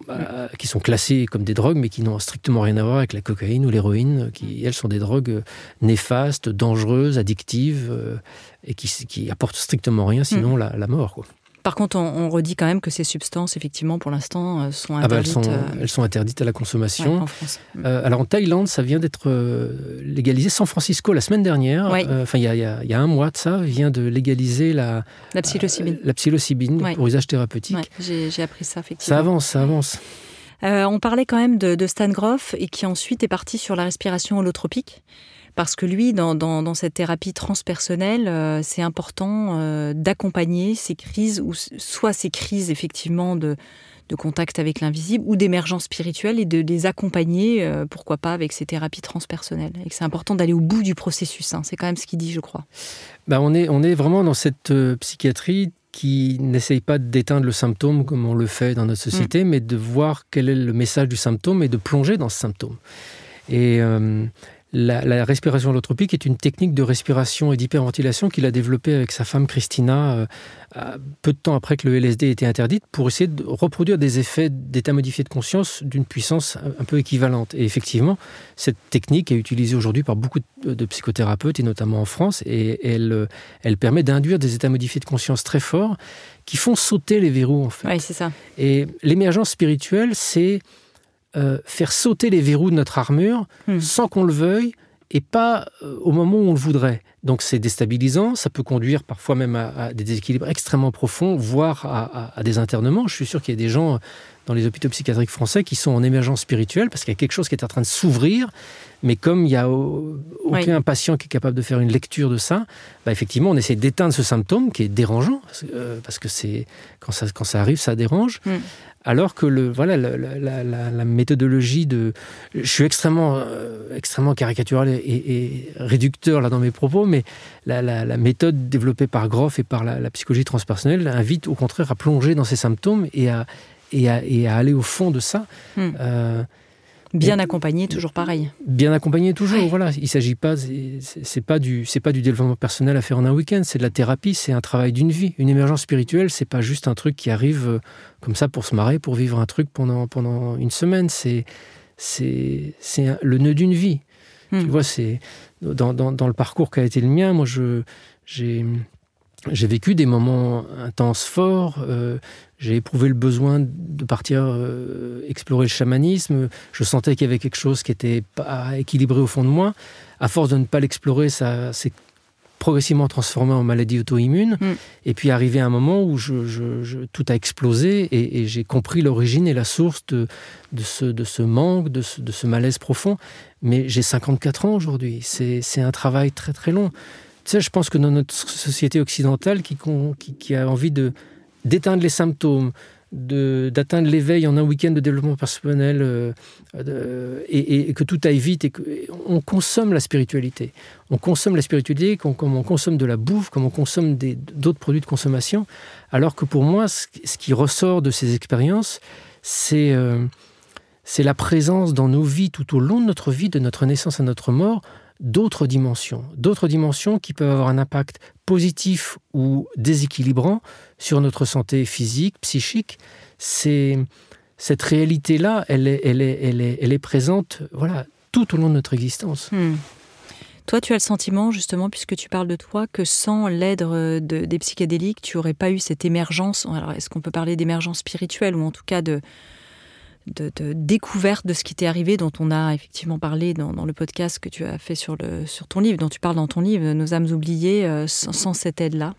Speaker 4: classés comme des drogues, mais qui n'ont strictement rien à voir avec la cocaïne ou l'héroïne, qui, elles, sont des drogues néfastes, dangereuses, addictives, et qui apportent strictement rien, sinon la mort, quoi.
Speaker 2: Par contre, on redit quand même que ces substances, effectivement, pour l'instant, sont interdites.
Speaker 4: Elles sont interdites à la consommation.
Speaker 2: En France.
Speaker 4: Alors en Thaïlande, ça vient d'être légalisé. San Francisco, la semaine dernière, il y a un mois de ça, vient de légaliser la psilocybine. La psilocybine pour usage thérapeutique.
Speaker 2: Ouais, j'ai appris ça, effectivement.
Speaker 4: Ça avance.
Speaker 2: On parlait quand même de Stan Grof, et qui ensuite est parti sur la respiration holotropique. Parce que lui, dans cette thérapie transpersonnelle, c'est important d'accompagner ces crises, ou soit ces crises effectivement de contact avec l'invisible, ou d'émergence spirituelle, et de les accompagner, pourquoi pas, avec ces thérapies transpersonnelles. Et que c'est important d'aller au bout du processus. C'est quand même ce qu'il dit, je crois.
Speaker 4: On est vraiment dans cette psychiatrie qui n'essaye pas d'éteindre le symptôme comme on le fait dans notre société, mais de voir quel est le message du symptôme et de plonger dans ce symptôme. Et la respiration holotropique est une technique de respiration et d'hyperventilation qu'il a développée avec sa femme Christina peu de temps après que le LSD ait été interdit, pour essayer de reproduire des effets d'état modifié de conscience d'une puissance un peu équivalente. Et effectivement, cette technique est utilisée aujourd'hui par beaucoup de psychothérapeutes, et notamment en France, et elle permet d'induire des états modifiés de conscience très forts qui font sauter les verrous, en fait.
Speaker 2: Oui, c'est ça.
Speaker 4: Et l'émergence spirituelle, c'est faire sauter les verrous de notre armure sans qu'on le veuille, et pas au moment où on le voudrait. Donc c'est déstabilisant, ça peut conduire parfois même à des déséquilibres extrêmement profonds, voire à des internements. Je suis sûr qu'il y a des gens dans les hôpitaux psychiatriques français qui sont en émergence spirituelle parce qu'il y a quelque chose qui est en train de s'ouvrir, mais comme il n'y a aucun patient qui est capable de faire une lecture de ça, effectivement on essaie d'éteindre ce symptôme qui est dérangeant, parce que c'est, quand ça arrive, ça dérange. Alors que la méthodologie je suis extrêmement caricatural et réducteur là dans mes propos, mais la méthode développée par Grof et par la psychologie transpersonnelle invite au contraire à plonger dans ces symptômes et à aller au fond de ça.
Speaker 2: Bien accompagné, toujours pareil.
Speaker 4: Bien accompagné, toujours, voilà. Il s'agit pas, c'est pas du développement personnel à faire en un week-end, c'est de la thérapie, c'est un travail d'une vie. Une émergence spirituelle, c'est pas juste un truc qui arrive comme ça pour se marrer, pour vivre un truc pendant une semaine. C'est le nœud d'une vie. Tu vois, c'est dans le parcours qui a été le mien, moi j'ai vécu des moments intenses forts, j'ai éprouvé le besoin de partir explorer le chamanisme, je sentais qu'il y avait quelque chose qui n'était pas équilibré au fond de moi. À force de ne pas l'explorer, ça s'est progressivement transformé en maladie auto-immune. Et puis arrivé à un moment où tout a explosé et j'ai compris l'origine et la source de ce manque, de ce malaise profond. Mais j'ai 54 ans aujourd'hui, c'est un travail très très long. Tu sais, je pense que dans notre société occidentale qui a envie d'éteindre les symptômes, d'atteindre l'éveil en un week-end de développement personnel et que tout aille vite et qu'on consomme la spiritualité. On consomme la spiritualité comme on consomme de la bouffe, comme on consomme d'autres produits de consommation, alors que pour moi, ce qui ressort de ces expériences, c'est la présence dans nos vies, tout au long de notre vie, de notre naissance à notre mort, d'autres dimensions qui peuvent avoir un impact positif ou déséquilibrant sur notre santé physique, psychique. Cette réalité-là, elle est présente, voilà, tout au long de notre existence.
Speaker 2: Toi, tu as le sentiment, justement, puisque tu parles de toi, que sans l'aide des psychédéliques, tu n'aurais pas eu cette émergence. Alors, est-ce qu'on peut parler d'émergence spirituelle ou en tout cas de découverte de ce qui t'est arrivé, dont on a effectivement parlé dans le podcast que tu as fait sur ton livre, dont tu parles dans ton livre, Nos âmes oubliées, sans cette aide-là?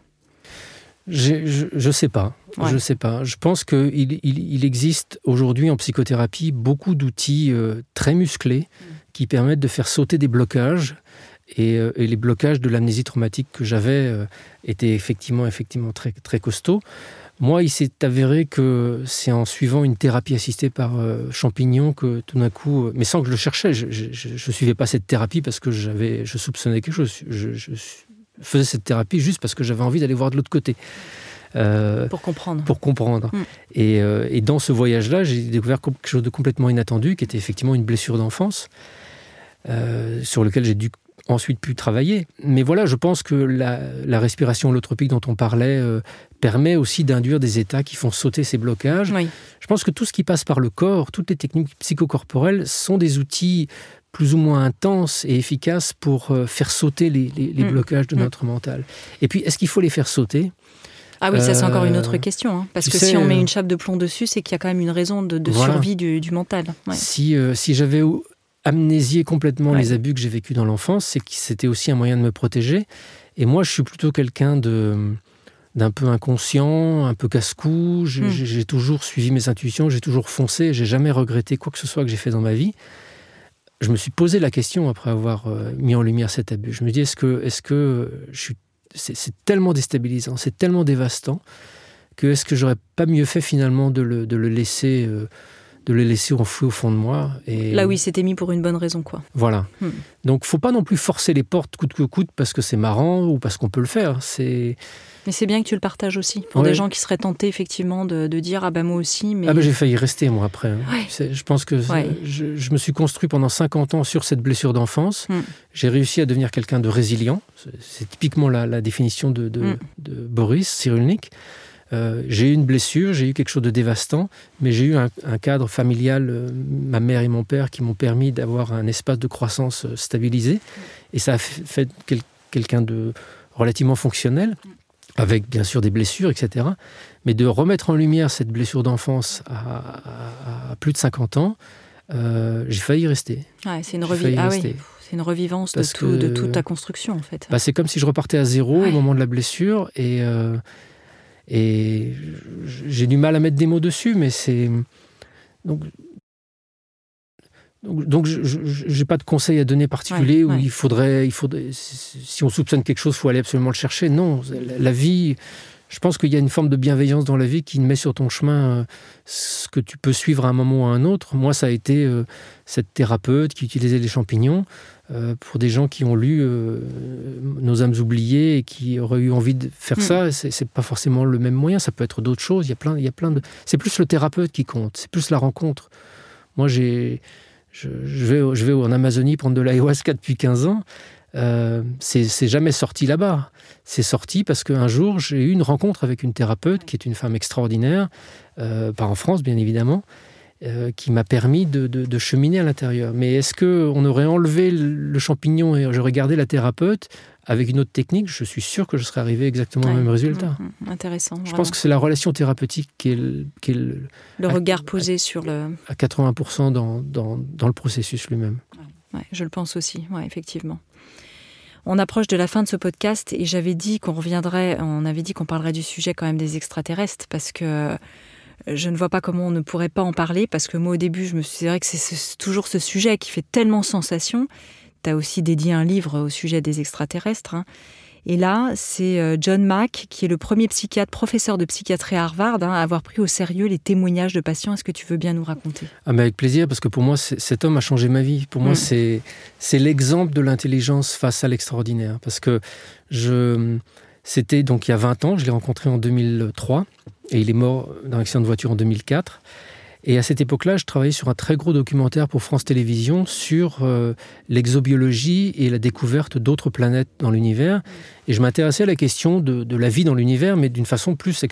Speaker 4: Je sais pas. Ouais. Je sais pas. Je pense qu'il existe aujourd'hui en psychothérapie beaucoup d'outils très musclés qui permettent de faire sauter des blocages. Et les blocages de l'amnésie traumatique que j'avais étaient effectivement très, très costauds. Moi, il s'est avéré que c'est en suivant une thérapie assistée par champignons que tout d'un coup, mais sans que je le cherchais, je ne suivais pas cette thérapie parce que je soupçonnais quelque chose. Je faisais cette thérapie juste parce que j'avais envie d'aller voir de l'autre côté.
Speaker 2: Pour comprendre.
Speaker 4: Pour comprendre. Et dans ce voyage-là, j'ai découvert quelque chose de complètement inattendu, qui était effectivement une blessure d'enfance, sur lequel j'ai dû ensuite pu travailler. Mais voilà, je pense que la respiration holotropique dont on parlait permet aussi d'induire des états qui font sauter ces blocages.
Speaker 2: Oui.
Speaker 4: Je pense que tout ce qui passe par le corps, toutes les techniques psychocorporelles sont des outils plus ou moins intenses et efficaces pour faire sauter les blocages de notre mental. Et puis, est-ce qu'il faut les faire sauter ?
Speaker 2: Ah oui, ça c'est encore une autre question. Hein. Parce que si on met une chape de plomb dessus, c'est qu'il y a quand même une raison de survie du mental. Ouais.
Speaker 4: Si j'avais amnésier complètement les abus que j'ai vécus dans l'enfance, c'est que c'était aussi un moyen de me protéger. Et moi, je suis plutôt quelqu'un d'un peu inconscient, un peu casse-cou. J'ai toujours suivi mes intuitions, j'ai toujours foncé, j'ai jamais regretté quoi que ce soit que j'ai fait dans ma vie. Je me suis posé la question après avoir mis en lumière cet abus. Je me dis, est-ce que c'est tellement déstabilisant, c'est tellement dévastant, que est-ce que j'aurais pas mieux fait finalement de le laisser enfoui au fond de moi. Et
Speaker 2: là où il s'était mis pour une bonne raison, quoi.
Speaker 4: Voilà. Donc, faut pas non plus forcer les portes coûte que coûte parce que c'est marrant ou parce qu'on peut le faire.
Speaker 2: Mais c'est bien que tu le partages aussi, pour des gens qui seraient tentés effectivement de dire « Ah ben moi aussi ». Mais...
Speaker 4: j'ai failli y rester moi après. Ouais. Je pense que je me suis construit pendant 50 ans sur cette blessure d'enfance. J'ai réussi à devenir quelqu'un de résilient. C'est typiquement la définition de Boris Cyrulnik. J'ai eu une blessure, j'ai eu quelque chose de dévastant, mais j'ai eu un cadre familial, ma mère et mon père, qui m'ont permis d'avoir un espace de croissance stabilisé. Et ça a fait quelqu'un de relativement fonctionnel, avec bien sûr des blessures, etc. Mais de remettre en lumière cette blessure d'enfance à plus de 50 ans, j'ai failli y rester.
Speaker 2: Ouais, c'est une revivance de toute ta construction, en fait.
Speaker 4: C'est comme si je repartais à zéro au moment de la blessure, et j'ai du mal à mettre des mots dessus, mais c'est... Donc je n'ai pas de conseil à donner particulier où il faudrait, si on soupçonne quelque chose, il faut aller absolument le chercher. Non, la vie, je pense qu'il y a une forme de bienveillance dans la vie qui met sur ton chemin ce que tu peux suivre à un moment ou à un autre. Moi, ça a été cette thérapeute qui utilisait les champignons pour des gens qui ont lu Nos âmes oubliées et qui auraient eu envie de faire ça. C'est pas forcément le même moyen, ça peut être d'autres choses. Il y a plein de... C'est plus le thérapeute qui compte, c'est plus la rencontre. Moi, je vais en Amazonie prendre de l'ayahuasca depuis 15 ans. C'est jamais sorti là-bas. C'est sorti parce qu'un jour, j'ai eu une rencontre avec une thérapeute qui est une femme extraordinaire, pas en France, bien évidemment, qui m'a permis de cheminer à l'intérieur. Mais est-ce qu'on aurait enlevé le champignon et j'aurais gardé la thérapeute avec une autre technique? Je suis sûr que je serais arrivé exactement au même résultat.
Speaker 2: Intéressant.
Speaker 4: Je pense que c'est la relation thérapeutique qui est
Speaker 2: le regard posé sur le...
Speaker 4: À 80% dans le processus lui-même.
Speaker 2: Ouais, je le pense aussi, effectivement. On approche de la fin de ce podcast et j'avais dit qu'on parlerait du sujet quand même des extraterrestres parce que je ne vois pas comment on ne pourrait pas en parler parce que moi au début c'est vrai que c'est toujours ce sujet qui fait tellement sensation. Tu as aussi dédié un livre au sujet des extraterrestres Et là, c'est John Mack, qui est le premier professeur de psychiatrie à Harvard, à avoir pris au sérieux les témoignages de patients. Est-ce que tu veux bien nous raconter ?
Speaker 4: Mais avec plaisir, parce que pour moi, cet homme a changé ma vie. Pour moi, c'est l'exemple de l'intelligence face à l'extraordinaire. Parce que c'était donc il y a 20 ans, je l'ai rencontré en 2003, et il est mort d'un accident de voiture en 2004. Et à cette époque-là, je travaillais sur un très gros documentaire pour France Télévisions sur l'exobiologie et la découverte d'autres planètes dans l'univers. Et je m'intéressais à la question de la vie dans l'univers, mais d'une façon plus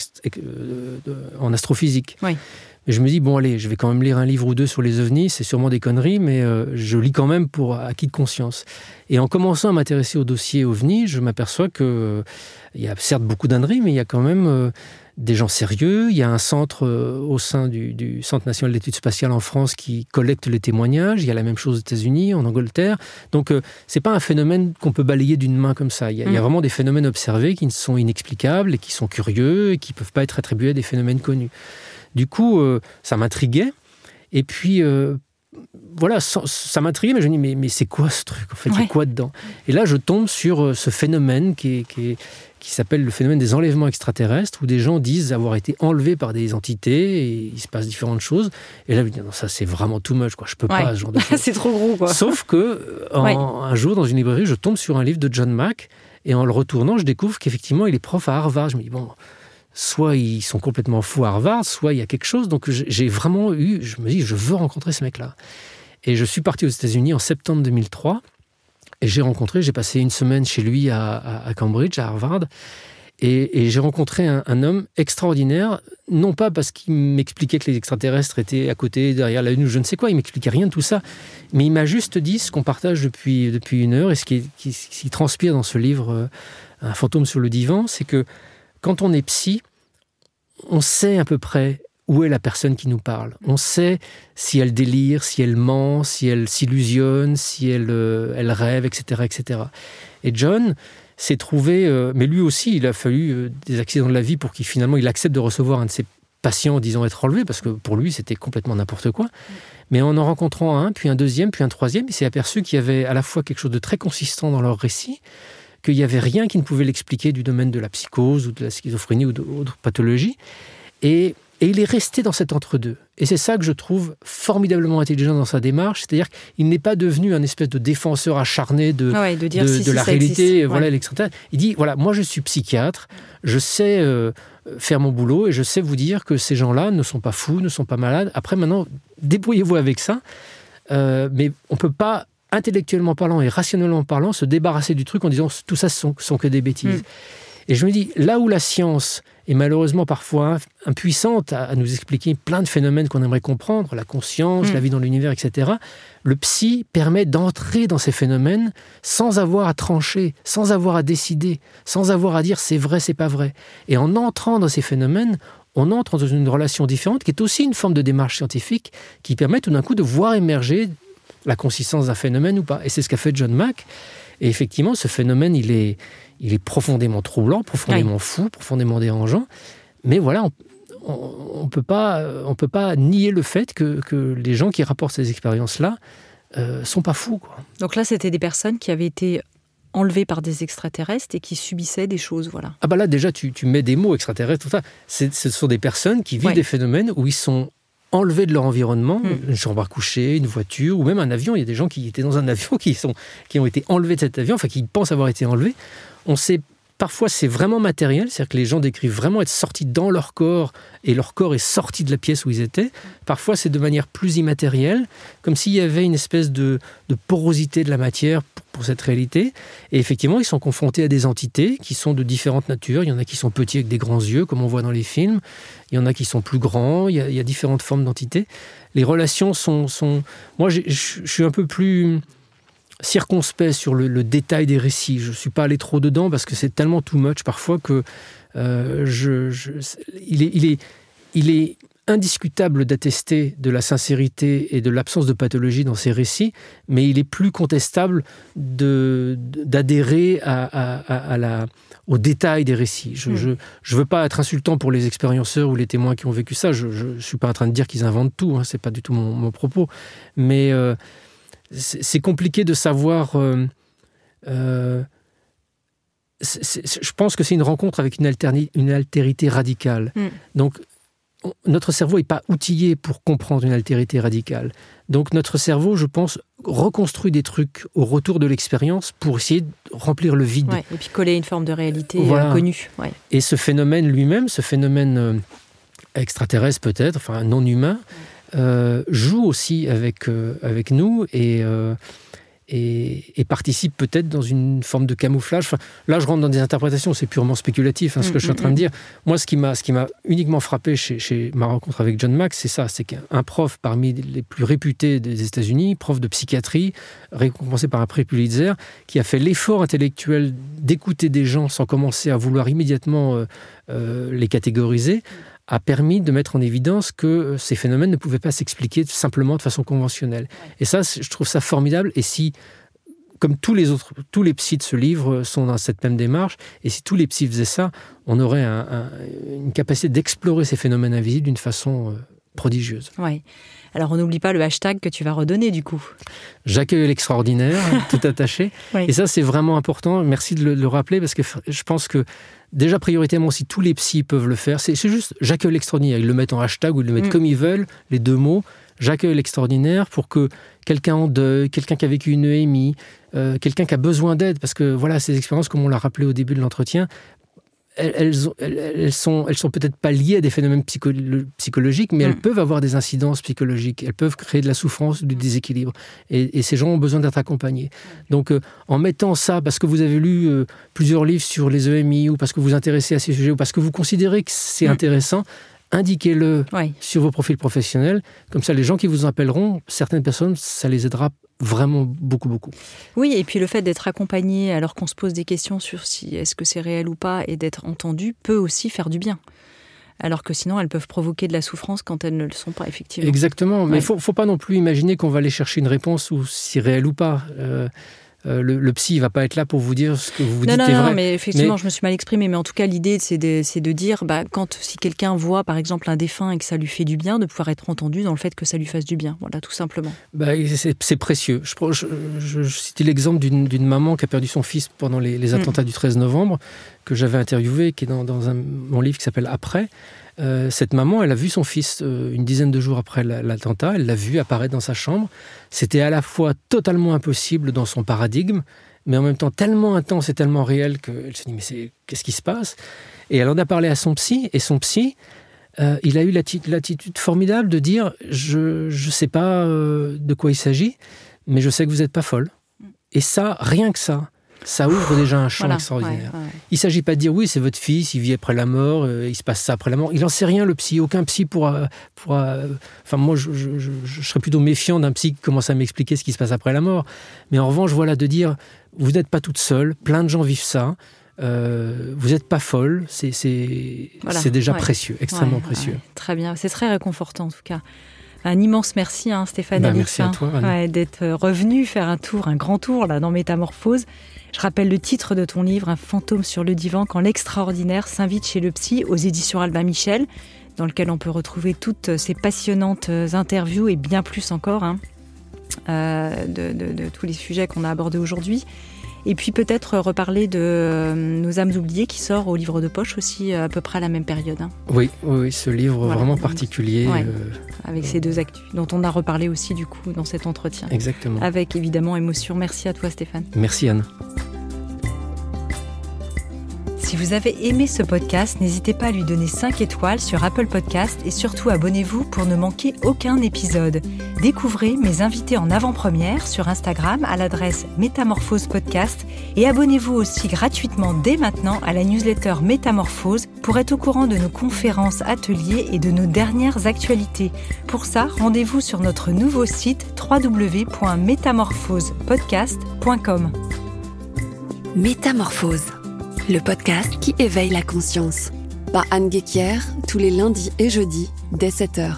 Speaker 4: en astrophysique.
Speaker 2: Oui.
Speaker 4: Et je me dis, bon allez, je vais quand même lire un livre ou deux sur les ovnis, c'est sûrement des conneries, mais je lis quand même pour acquis de conscience. Et en commençant à m'intéresser au dossier ovnis, je m'aperçois qu'il y a certes beaucoup d'âneries, mais il y a quand même des gens sérieux. Il y a un centre au sein du Centre national d'études spatiales en France qui collecte les témoignages. Il y a la même chose aux États-Unis, en Angleterre. Donc, c'est pas un phénomène qu'on peut balayer d'une main comme ça. Il y a vraiment des phénomènes observés qui sont inexplicables et qui sont curieux et qui peuvent pas être attribués à des phénomènes connus. Du coup, ça m'intriguait. Et puis, voilà, ça m'intriguait, mais je me dis, mais c'est quoi ce truc ? En fait, il y a quoi dedans ? Et là, je tombe sur ce phénomène qui s'appelle le phénomène des enlèvements extraterrestres, où des gens disent avoir été enlevés par des entités et il se passe différentes choses. Et là, je me dis, non, ça, c'est vraiment too much, quoi. Je peux pas, ce genre de choses.
Speaker 2: C'est trop gros, quoi.
Speaker 4: Sauf que, un jour, dans une librairie, je tombe sur un livre de John Mack, et en le retournant, je découvre qu'effectivement, il est prof à Harvard. Je me dis, bon, soit ils sont complètement fous à Harvard, soit il y a quelque chose. Donc, j'ai vraiment je me dis, je veux rencontrer ce mec-là. Et je suis parti aux États-Unis en septembre 2003. Et j'ai passé une semaine chez lui à Cambridge, à Harvard. Et j'ai rencontré un homme extraordinaire, non pas parce qu'il m'expliquait que les extraterrestres étaient à côté, derrière la Lune, ou je ne sais quoi, il m'expliquait rien de tout ça. Mais il m'a juste dit ce qu'on partage depuis 1 heure, et ce qui transpire dans ce livre, Un fantôme sur le divan, c'est que quand on est psy, on sait à peu près où est la personne qui nous parle. On sait si elle délire, si elle ment, si elle s'illusionne, si elle rêve, etc., etc. Et John s'est trouvé... mais lui aussi, il a fallu des accidents de la vie pour qu'il finalement il accepte de recevoir un de ses patients disant être enlevé, parce que pour lui, c'était complètement n'importe quoi. Mais en rencontrant un, puis un deuxième, puis un troisième, il s'est aperçu qu'il y avait à la fois quelque chose de très consistant dans leur récit, qu'il n'y avait rien qui ne pouvait l'expliquer du domaine de la psychose ou de la schizophrénie ou d'autres pathologies. Et il est resté dans cet entre-deux. Et c'est ça que je trouve formidablement intelligent dans sa démarche. C'est-à-dire qu'il n'est pas devenu un espèce de défenseur acharné de la réalité. Voilà, l'extraterrestre. Il dit, voilà, moi je suis psychiatre, je sais faire mon boulot et je sais vous dire que ces gens-là ne sont pas fous, ne sont pas malades. Après, maintenant, débrouillez-vous avec ça. Mais on ne peut pas, intellectuellement parlant et rationnellement parlant, se débarrasser du truc en disant tout ça sont que des bêtises. Et je me dis, là où la science est malheureusement parfois impuissante à nous expliquer plein de phénomènes qu'on aimerait comprendre, la conscience, la vie dans l'univers, etc., le psy permet d'entrer dans ces phénomènes sans avoir à trancher, sans avoir à décider, sans avoir à dire c'est vrai, c'est pas vrai. Et en entrant dans ces phénomènes, on entre dans une relation différente qui est aussi une forme de démarche scientifique qui permet tout d'un coup de voir émerger la consistance d'un phénomène ou pas. Et c'est ce qu'a fait John Mack. Et effectivement, ce phénomène, il est profondément troublant, profondément fou, profondément dérangeant. Mais voilà, on peut pas nier le fait que les gens qui rapportent ces expériences-là sont pas fous, quoi.
Speaker 2: Donc là, c'était des personnes qui avaient été enlevées par des extraterrestres et qui subissaient des choses, voilà.
Speaker 4: Ah bah là, déjà, tu mets des mots extraterrestres, tout ça. Ce sont des personnes qui vivent des phénomènes où ils sont enlevés de leur environnement, une chambre à coucher, une voiture, ou même un avion. Il y a des gens qui étaient dans un avion, qui ont été enlevés de cet avion, enfin qui pensent avoir été enlevés. On sait, parfois c'est vraiment matériel, c'est-à-dire que les gens décrivent vraiment être sortis dans leur corps, et leur corps est sorti de la pièce où ils étaient. Parfois c'est de manière plus immatérielle, comme s'il y avait une espèce de porosité de la matière pour cette réalité. Et effectivement, ils sont confrontés à des entités qui sont de différentes natures. Il y en a qui sont petits avec des grands yeux, comme on voit dans les films. Il y en a qui sont plus grands. Il y a différentes formes d'entités. Les relations sont... Moi, je suis un peu plus circonspect sur le détail des récits. Je ne suis pas allé trop dedans parce que c'est tellement too much parfois que il est indiscutable d'attester de la sincérité et de l'absence de pathologie dans ces récits, mais il est plus contestable d'adhérer au détail des récits. Je veux pas être insultant pour les expérienceurs ou les témoins qui ont vécu ça. Je suis pas en train de dire qu'ils inventent tout, hein, c'est pas du tout mon propos. Mais c'est compliqué de savoir je pense que c'est une rencontre avec une altérité radicale. Donc, notre cerveau n'est pas outillé pour comprendre une altérité radicale. Donc, notre cerveau, je pense, reconstruit des trucs au retour de l'expérience pour essayer de remplir le vide.
Speaker 2: Ouais, et puis coller une forme de réalité connue. Ouais.
Speaker 4: Et ce phénomène lui-même, ce phénomène extraterrestre peut-être, enfin non humain, joue aussi avec nous et participe peut-être dans une forme de camouflage. Enfin, là, je rentre dans des interprétations, c'est purement spéculatif, ce que je suis en train de dire. Moi, ce qui m'a uniquement frappé chez ma rencontre avec John Mack, c'est ça, c'est qu'un prof parmi les plus réputés des États-Unis, prof de psychiatrie, récompensé par un prix Pulitzer, qui a fait l'effort intellectuel d'écouter des gens sans commencer à vouloir immédiatement les catégoriser, a permis de mettre en évidence que ces phénomènes ne pouvaient pas s'expliquer simplement de façon conventionnelle. Et ça, je trouve ça formidable. Et si, comme tous les psys de ce livre sont dans cette même démarche, et si tous les psys faisaient ça, on aurait une capacité d'explorer ces phénomènes invisibles d'une façon prodigieuse.
Speaker 2: Ouais. Alors, on n'oublie pas le hashtag que tu vas redonner, du coup.
Speaker 4: J'accueille l'extraordinaire, tout attaché.
Speaker 2: Oui.
Speaker 4: Et ça, c'est vraiment important. Merci de le rappeler, parce que je pense que, déjà, prioritairement, si tous les psys peuvent le faire, c'est juste « j'accueille l'extraordinaire ». Ils le mettent en hashtag ou ils le mettent comme ils veulent, les deux mots. J'accueille l'extraordinaire pour que quelqu'un en deuil, quelqu'un qui a vécu une EMI, quelqu'un qui a besoin d'aide, parce que voilà, ces expériences, comme on l'a rappelé au début de l'entretien, elles sont peut-être pas liées à des phénomènes psychologiques, mais elles peuvent avoir des incidences psychologiques. Elles peuvent créer de la souffrance, du déséquilibre. Et ces gens ont besoin d'être accompagnés. Donc, en mettant ça, parce que vous avez lu plusieurs livres sur les EMI, ou parce que vous vous intéressez à ces sujets, ou parce que vous considérez que c'est intéressant, indiquez-le sur vos profils professionnels. Comme ça, les gens qui vous appelleront, certaines personnes, ça les aidera vraiment beaucoup, beaucoup.
Speaker 2: Oui, et puis le fait d'être accompagné alors qu'on se pose des questions sur si est-ce que c'est réel ou pas et d'être entendu peut aussi faire du bien. Alors que sinon, elles peuvent provoquer de la souffrance quand elles ne le sont pas, effectivement.
Speaker 4: Exactement, mais il ne faut pas non plus imaginer qu'on va aller chercher une réponse ou si réel ou pas. Le psy, il ne va pas être là pour vous dire ce que vous dites est vrai.
Speaker 2: Non, mais effectivement, je me suis mal exprimée. Mais en tout cas, l'idée, c'est de dire, si quelqu'un voit, par exemple, un défunt et que ça lui fait du bien, de pouvoir être entendu dans le fait que ça lui fasse du bien. Voilà, tout simplement.
Speaker 4: C'est précieux. Je citais l'exemple d'une maman qui a perdu son fils pendant les attentats du 13 novembre, que j'avais interviewé, qui est dans mon livre qui s'appelle « Après ». Cette maman, elle a vu son fils une dizaine de jours après l'attentat, elle l'a vu apparaître dans sa chambre. C'était à la fois totalement impossible dans son paradigme, mais en même temps tellement intense et tellement réel qu'elle s'est dit « mais qu'est-ce qui se passe ?» Et elle en a parlé à son psy, et son psy, il a eu l'attitude formidable de dire « je ne sais pas de quoi il s'agit, mais je sais que vous n'êtes pas folle. » Et ça, rien que ça ouvre déjà un champ extraordinaire. Ouais. Il ne s'agit pas de dire, oui, c'est votre fils, il vit après la mort, il se passe ça après la mort. Il n'en sait rien, le psy. Aucun psy pourra... Enfin, moi, je serais plutôt méfiant d'un psy qui commence à m'expliquer ce qui se passe après la mort. Mais en revanche, voilà, de dire, vous n'êtes pas toute seule, plein de gens vivent ça, vous n'êtes pas folle, c'est déjà précieux, extrêmement précieux.
Speaker 2: Très bien, c'est très réconfortant en tout cas. Un immense merci, Stéphane Alix,
Speaker 4: merci à toi,
Speaker 2: d'être revenu faire un grand tour là, dans Métamorphose. Je rappelle le titre de ton livre, Un fantôme sur le divan, quand l'extraordinaire s'invite chez le psy, aux éditions Albin Michel, dans lequel on peut retrouver toutes ces passionnantes interviews et bien plus encore de tous les sujets qu'on a abordés aujourd'hui. Et puis peut-être reparler de Nos âmes oubliées qui sort au livre de poche aussi à peu près à la même période.
Speaker 4: Oui, ce livre vraiment particulier.
Speaker 2: Avec ces deux actus, dont on a reparlé aussi du coup dans cet entretien.
Speaker 4: Exactement.
Speaker 2: Avec évidemment émotion. Merci à toi Stéphane.
Speaker 4: Merci Anne.
Speaker 2: Si vous avez aimé ce podcast, n'hésitez pas à lui donner 5 étoiles sur Apple Podcast et surtout abonnez-vous pour ne manquer aucun épisode. Découvrez mes invités en avant-première sur Instagram à l'adresse Métamorphose Podcast et abonnez-vous aussi gratuitement dès maintenant à la newsletter Métamorphose pour être au courant de nos conférences, ateliers et de nos dernières actualités. Pour ça, rendez-vous sur notre nouveau site www.métamorphosepodcast.com.
Speaker 3: Métamorphose, le podcast qui éveille la conscience. Par Anne Guéquière, tous les lundis et jeudis, dès 7h.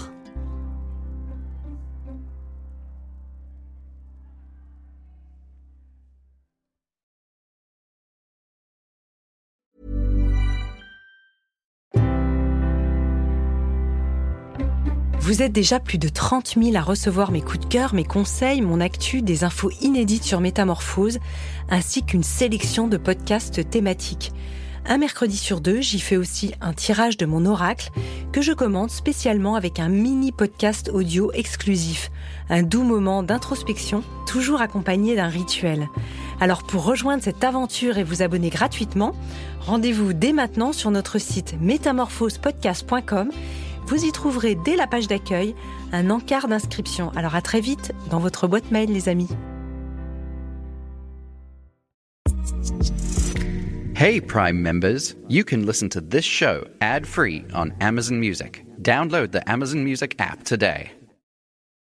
Speaker 2: Vous êtes déjà plus de 30 000 à recevoir mes coups de cœur, mes conseils, mon actu, des infos inédites sur Métamorphose, ainsi qu'une sélection de podcasts thématiques. Un mercredi sur 2, j'y fais aussi un tirage de mon oracle que je commente spécialement avec un mini podcast audio exclusif. Un doux moment d'introspection, toujours accompagné d'un rituel. Alors pour rejoindre cette aventure et vous abonner gratuitement, rendez-vous dès maintenant sur notre site métamorphospodcast.com. Vous y trouverez dès la page d'accueil un encart d'inscription. Alors à très vite dans votre boîte mail les amis.
Speaker 5: Hey Prime members, you can listen to this show ad-free on Amazon Music. Download the Amazon Music app today.